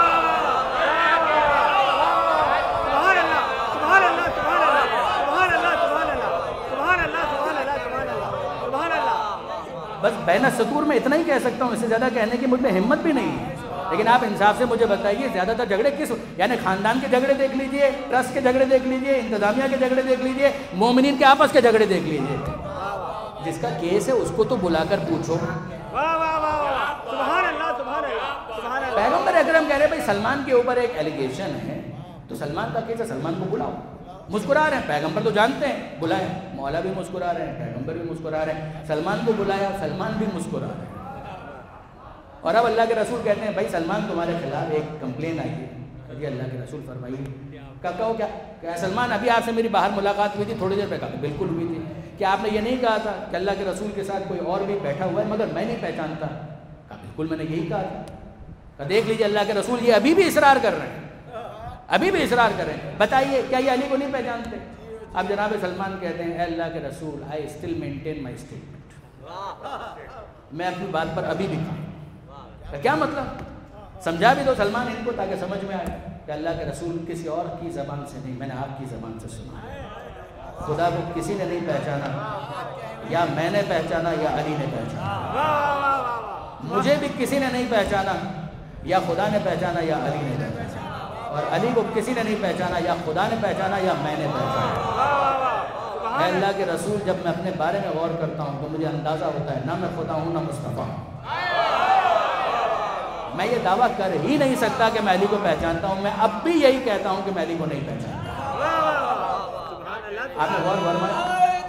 بس بین السطور میں اتنا ہی کہہ سکتا ہوں، اس سے زیادہ کہنے کی مجھ میں ہمت بھی نہیں ہے۔ لیکن آپ انصاف سے مجھے بتائیے زیادہ تر جھگڑے کس، یعنی خاندان کے جھگڑے دیکھ لیجئے، ٹرسٹ کے جھگڑے دیکھ لیجئے، انتظامیہ کے جھگڑے دیکھ لیجئے، مومنین کے آپس کے جھگڑے دیکھ لیجئے۔ جس کا کیس ہے اس کو تو بلا کر پوچھو۔ پیغمبر اکرم کہہ رہے بھائی سلمان کے اوپر ایک ایلیگیشن ہے تو سلمان کا کیس ہے، سلمان کو بلاؤ۔ مسکرا رہے ہیں، پیغمبر تو جانتے ہیں، بلائیں، مولا بھی مسکرا رہے ہیں، پیغمبر بھی مسکرا رہے ہیں، سلمان کو بلایا، سلمان بھی مسکرا رہے ہیں۔ اور اب اللہ کے رسول کہتے ہیں بھائی سلمان تمہارے خلاف ایک کمپلین آئی ہے۔ کہ اللہ کے رسول فرمائیے کہا کہو کیا کہ سلمان ابھی آپ سے میری باہر ملاقات ہوئی تھی تھوڑی دیر پہلے؟ بالکل ہوئی تھی۔ کیا آپ نے یہ نہیں کہا تھا کہ اللہ کے رسول کے ساتھ کوئی اور بھی بیٹھا ہوا ہے مگر میں نہیں پہچانتا؟ کہا بالکل میں نے یہی کہا تھا۔ کہا دیکھ لیجیے اللہ کے رسول یہ ابھی بھی اصرار کر رہے ہیں، ابھی بھی اصرار کر رہے ہیں، بتائیے کیا یہ علی کو نہیں پہچانتے؟ اب جناب سلمان کہتے ہیں اے اللہ کے رسول I still maintain my statement, میں اپنی بات پر ابھی بھی کھا۔ کیا مطلب؟ سمجھا بھی تو سلمان ان کو تاکہ سمجھ میں آئے کہ اللہ کے رسول کسی اور کی زبان سے نہیں، میں نے آپ کی زبان سے سنا۔ خدا کو کسی نے نہیں پہچانا، یا میں نے پہچانا یا علی نے پہچانا۔ مجھے بھی کسی نے نہیں پہچانا، یا خدا نے پہچانا یا علی نے پہچانا۔ اور علی کو کسی نے نہیں پہچانا، یا خدا نے پہچانا یا میں نے پہچانا۔ اے اللہ کے رسول جب میں اپنے بارے میں غور کرتا ہوں تو مجھے اندازہ ہوتا ہے نہ میں خدا ہوں نہ مصطفیٰ ہوں۔ میں یہ دعویٰ کر ہی نہیں سکتا کہ میں علی کو پہچانتا ہوں، میں اب بھی یہی کہتا ہوں کہ میں علی کو نہیں پہچانتا۔ آپ نے غور فرمایا؟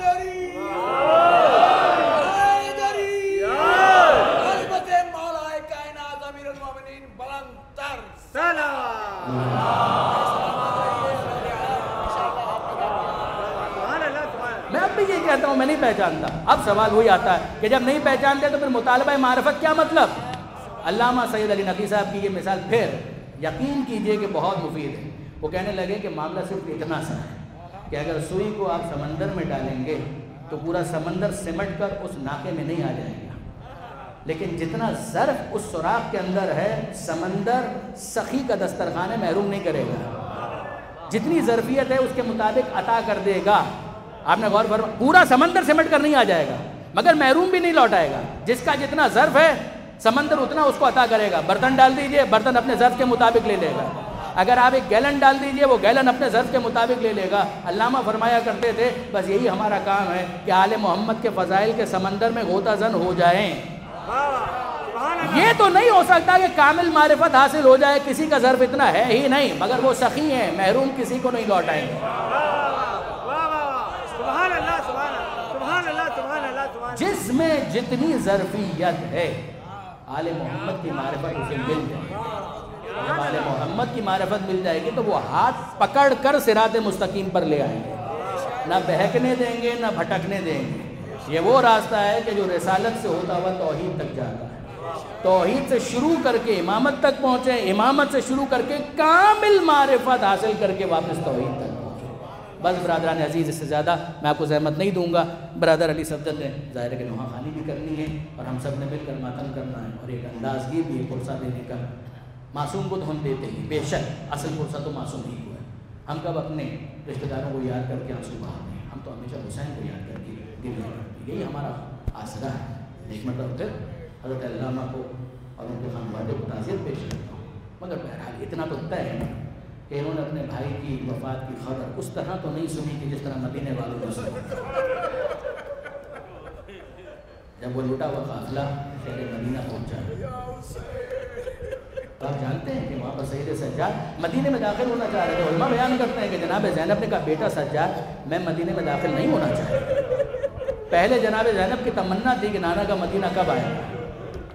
میں اب بھی یہی کہتا ہوں میں نہیں پہچانتا۔ اب سوال وہی آتا ہے کہ جب نہیں پہچانتے تو پھر مطالبہ معرفت کیا مطلب؟ علامہ سید علی نقوی صاحب کی یہ مثال پھر یقین کیجئے کہ بہت مفید ہے۔ وہ کہنے لگے کہ معاملہ صرف اتنا سا ہے کہ اگر سوئی کو آپ سمندر میں ڈالیں گے تو پورا سمندر سمٹ کر اس ناکے میں نہیں آ جائے گا، لیکن جتنا ظرف اس سوراخ کے اندر ہے سمندر سخی کا دسترخوان محروم نہیں کرے گا، جتنی ظرفیت ہے اس کے مطابق عطا کر دے گا۔ آپ نے غور فرمایا پورا سمندر سمٹ کر نہیں آ جائے گا مگر محروم بھی نہیں لوٹائے گا، جس کا جتنا ظرف ہے سمندر اتنا اس کو عطا کرے گا۔ برتن ڈال دیجئے، برتن اپنے ظرف کے مطابق لے لے گا۔ اگر آپ ایک گیلن ڈال دیجئے وہ گیلن اپنے ظرف کے مطابق لے لے گا۔ علامہ فرمایا کرتے تھے بس یہی ہمارا کام ہے کہ آل محمد کے فضائل کے سمندر میں غوطہ زن ہو جائیں۔ یہ تو نہیں ہو سکتا کہ کامل معرفت حاصل ہو جائے، کسی کا ظرف اتنا ہے ہی نہیں مگر وہ سخی ہیں، محروم کسی کو نہیں لوٹائیں گے۔ جس میں جتنی ظرفیت ہے آل محمد کی معرفت اسے مل جائے گی۔ جب آل محمد کی معرفت مل جائے گی تو وہ ہاتھ پکڑ کر صراط مستقیم پر لے آئیں گے، نہ بہکنے دیں گے نہ بھٹکنے دیں گے۔ یہ وہ راستہ ہے کہ جو رسالت سے ہوتا ہوا توحید تک جاتا ہے، توحید سے شروع کر کے امامت تک پہنچے، امامت سے شروع کر کے کامل معرفت حاصل کر کے واپس توحید تک۔ بس برادران عزیز اس سے زیادہ میں آپ کو زحمت نہیں دوں گا۔ برادر علی صفدر نے ظاہر ہے کہ نوحہ خانی بھی کرنی ہے اور ہم سب نے مل کر ماتم کرنا ہے، اور ایک اندازگی بھی ہے پرسہ دینے کا۔ معصوم کو تو ہم دیتے ہیں بے شک، اصل پرسہ تو معصوم ہی کو ہے۔ ہم کب اپنے رشتہ داروں کو یاد کر کے آنسو بہاتے ہیں؟ ہم تو ہمیشہ حسین کو یاد کر کے گریہ کرتے ہیں، یہی ہمارا آسرا ہے۔ ایک مرتبہ پھر حضرت علامہ کو اور ان کے خانوادے کو تعزیت پیش کرتا ہوں، مگر بہرحال اتنا تو طے ہے کہ انہوں نے اپنے بھائی کی وفات کی خبر اس طرح تو نہیں سنی کہ جس طرح مدینے والوں نے سنی۔ جب وہ لوٹا ہوا قافلہ شہر مدینہ پہنچا تو آپ جانتے ہیں کہ وہاں پر سید سجاد مدینے میں داخل ہونا چاہ رہے تھے۔ علماء بیان کرتے ہیں کہ جناب زینب نے کہا بیٹا سجاد میں مدینے میں داخل نہیں ہونا چاہتا۔ پہلے جناب زینب کی تمنا تھی کہ نانا کا مدینہ کب آئے گا،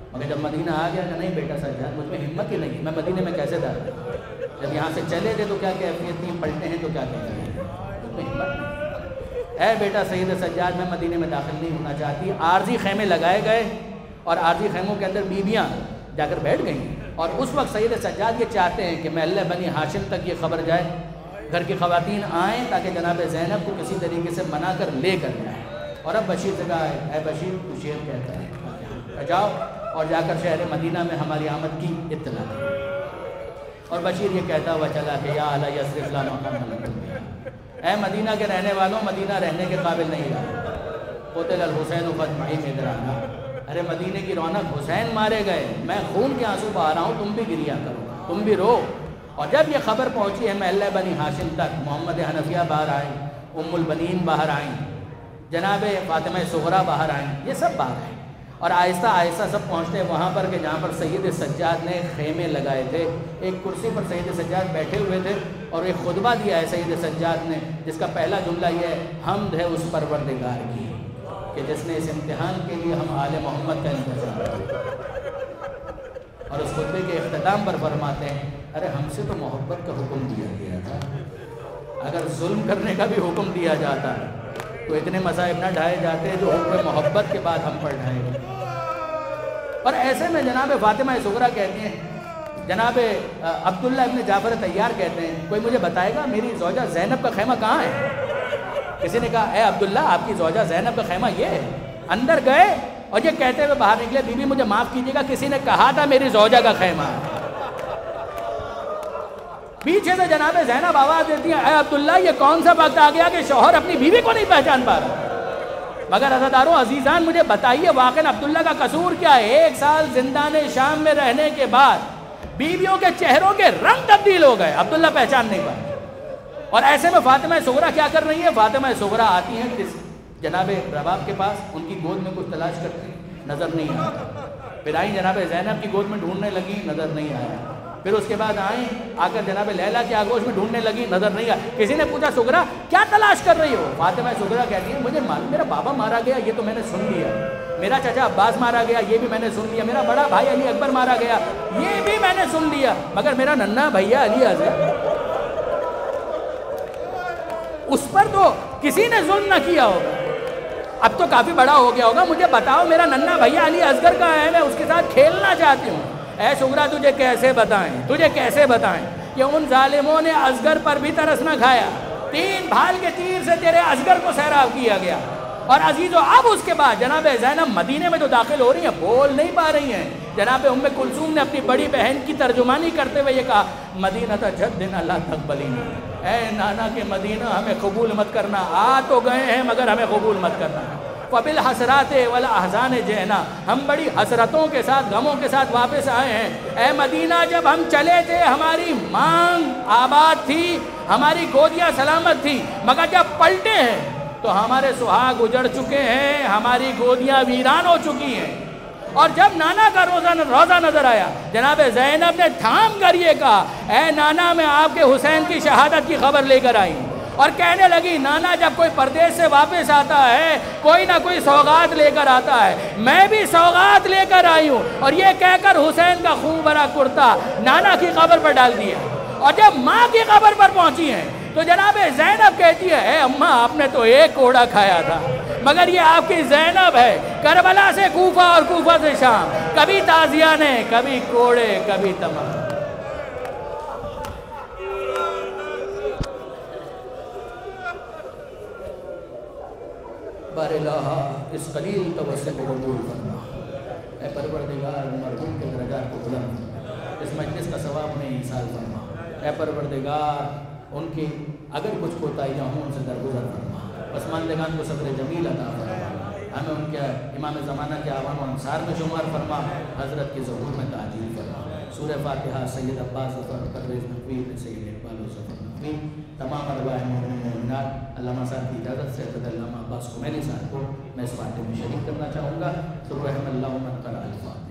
مگر جب مدینہ آ گیا کہ نہیں بیٹا سجاد مجھ میں ہمت ہی نہیں، میں مدینے میں کیسے داخل، جب یہاں سے چلے تھے تو کیا کیفیت تھی، پلٹے ہیں تو کیا کیفیت ہے، مجھ میں ہمت نہیں، اے بیٹا سید سجاد میں مدینے میں داخل نہیں ہونا چاہتی۔ عارضی خیمے لگائے گئے اور عارضی خیموں کے اندر بیویاں جا کر بیٹھ گئیں، اور اس وقت سید سجاد یہ چاہتے ہیں کہ محلہ بنی ہاشم تک یہ خبر جائے، گھر کی خواتین آئیں تاکہ جناب زینب کو کسی طریقے سے منا کر لے کر جائیں۔ اور اب بشیر سے کہا ہے اے بشیر تو شیر کہتا ہے جاؤ اور جا کر شہر مدینہ میں ہماری آمد کی اطلاع دیں۔ اور بشیر یہ کہتا ہوا چلا کہ یا اہل یثرب لا مقام لکم، اے مدینہ کے رہنے والوں مدینہ رہنے کے قابل نہیں رہا، قتل الحسین قد معی مدرانا، ارے مدینے کی رونق حسین مارے گئے، میں خون کے آنسو بہا رہا ہوں، تم بھی گریا کرو، تم بھی رو۔ اور جب یہ خبر پہنچی ہے محلہ بنی ہاشم تک، محمد حنفیہ باہر آئیں، ام البنین باہر آئیں، جناب فاطمہ صغریٰ باہر آئیں، یہ سب باہر آئیں، اور آہستہ آہستہ سب پہنچتے ہیں وہاں پر کہ جہاں پر سید سجاد نے خیمے لگائے تھے، ایک کرسی پر سید سجاد بیٹھے ہوئے تھے، اور ایک خطبہ دیا ہے سید سجاد نے جس کا پہلا جملہ یہ ہے حمد ہے اس پروردگار کی کہ جس نے اس امتحان کے لیے ہم آل محمد کا انتظار کریں۔ اور اس خطبے کے اختتام پر فرماتے ہیں ارے ہم سے تو محبت کا حکم دیا گیا تھا، اگر ظلم کرنے کا بھی حکم دیا جاتا تو اتنے مصائب نہ ڈھائے جاتے جو حکم محبت کے بعد ہم پر ڈھائیں گے۔ اور ایسے میں جناب فاطمہ صغریٰ کہتی ہیں، جناب عبداللہ ابن جعفر طیار کہتے ہیں کوئی مجھے بتائے گا میری زوجہ زینب کا خیمہ کہاں ہے؟ کسی نے کہا اے عبداللہ آپ کی زوجہ زینب کا خیمہ یہ ہے۔ اندر گئے اور یہ کہتے ہوئے باہر نکلے بی بی مجھے معاف کیجیے گا کسی نے کہا تھا میری زوجہ کا خیمہ ہے۔ پیچھے سے جناب زینب آواز دیتی ہیں اے عبداللہ یہ کون سا وقت آ گیا کہ شوہر اپنی بیوی کو نہیں پہچان پا رہا؟ مگر عزیزانو عزیزان مجھے بتائیے واقعاً عبداللہ کا قصور کیا ہے؟ ایک سال زندان شام میں رہنے کے بعد بیویوں کے چہروں کے رنگ تبدیل ہو گئے، عبداللہ پہچان نہیں پائے۔ اور ایسے میں فاطمہ صغریٰ کیا کر رہی ہے؟ فاطمہ صغریٰ آتی ہیں جناب رباب کے پاس، ان کی گود میں کچھ تلاش کرتی نظر نہیں آیا، پھر آئیں جناب زینب کی گود میں ڈھونڈنے لگی نظر نہیں آیا، پھر اس کے بعد آئیں آ کر جناب لیلا کی آگوش میں ڈھونڈنے لگی نظر نہیں آیا۔ کسی نے پوچھا صغریٰ کیا تلاش کر رہی ہو؟ فاطمہ صغریٰ کہتی ہے مجھے معلوم میرا بابا مارا گیا یہ تو میں نے سن لیا، میرا چچا عباس مارا گیا یہ بھی میں نے سن لیا، میرا بڑا بھائی علی اکبر مارا گیا یہ بھی میں نے سن لیا، مگر میرا ننھا بھیا علی اصغر اس پر تو کسی نے ظلم نہ کیا ہوگا، اب تو کافی بڑا ہو گیا ہوگا، مجھے بتاؤ میرا ننھا بھیا علی اصغر کا ہے، میں اس کے ساتھ کھیلنا چاہتی ہوں۔ اے صغریٰ تجھے کیسے بتائیں تجھے کیسے بتائیں کہ ان ظالموں نے اصغر پر بھی ترس نہ کھایا، تین بھال کے تیر سے تیرے اصغر کو سیراب کیا گیا۔ اور عزیزو اب اس کے بعد جناب زینب مدینے میں جو داخل ہو رہی ہیں بول نہیں پا رہی ہیں، جناب ام کلثوم نے اپنی بڑی بہن کی ترجمانی کرتے ہوئے یہ کہا مدینہ جدنا لا تقبلینا، اے نانا کے مدینہ ہمیں قبول مت کرنا، آ تو گئے ہیں مگر ہمیں قبول مت کرنا۔ وَبِالْحَسْرَاتِ وَالْأَحْزَانِ جِئْنَا، ہم بڑی حسرتوں کے ساتھ غموں کے ساتھ واپس آئے ہیں۔ اے مدینہ جب ہم چلے تھے ہماری مانگ آباد تھی، ہماری گودیاں سلامت تھی، مگر جب پلٹے ہیں تو ہمارے سہاگ اجڑ چکے ہیں، ہماری گودیاں ویران ہو چکی ہیں۔ اور جب نانا کا روزہ روزہ نظر آیا جناب زینب نے تھام کر یہ کہا اے نانا میں آپ کے حسین کی شہادت کی خبر لے کر آئی، اور کہنے لگی نانا جب کوئی پردیس سے واپس آتا ہے کوئی نہ کوئی سوغات لے کر آتا ہے، میں بھی سوغات لے کر آئی ہوں۔ اور یہ کہہ کر حسین کا خون بھرا کرتا نانا کی قبر پر ڈال دیا، اور جب ماں کی قبر پر پہنچی ہیں تو جناب زینب کہتی ہے اے اماں آپ نے تو ایک کوڑا کھایا تھا، مگر یہ آپ کی زینب ہے، کربلا سے کوفہ اور کوفہ سے شام، کبھی تازیانے کبھی کوڑے کبھی تمام۔ بار الہ اس قلیل توسع کو قبول فرما، اے پروردگار مرحوم کے درجات کو بلند، اس مجلس کا ثواب میں ایصال فرما، اے پروردگار ان کی اگر کچھ کوتاہیاں ہوں ان سے درگزر فرما، پسماندگان کو صبر جمیل عطا فرما، ہمیں ان کے امام زمانہ کے عوام و انصار میں شمار فرما، حضرت کے ظہور میں تعجیل فرما۔ سورہ فاتحہ سید عباس ظفر پرویز نقوی سید اقبال و ظفر نقوی، تمام ارواح مومنین مومنات۔ علامہ صاحب کی اجازت سے حضرت علامہ عباس کمیلی صاحب کو میں اس فاتحہ میں شریک کرنا چاہوں گا۔ سبحان اللہ من قرأ الفاتحہ۔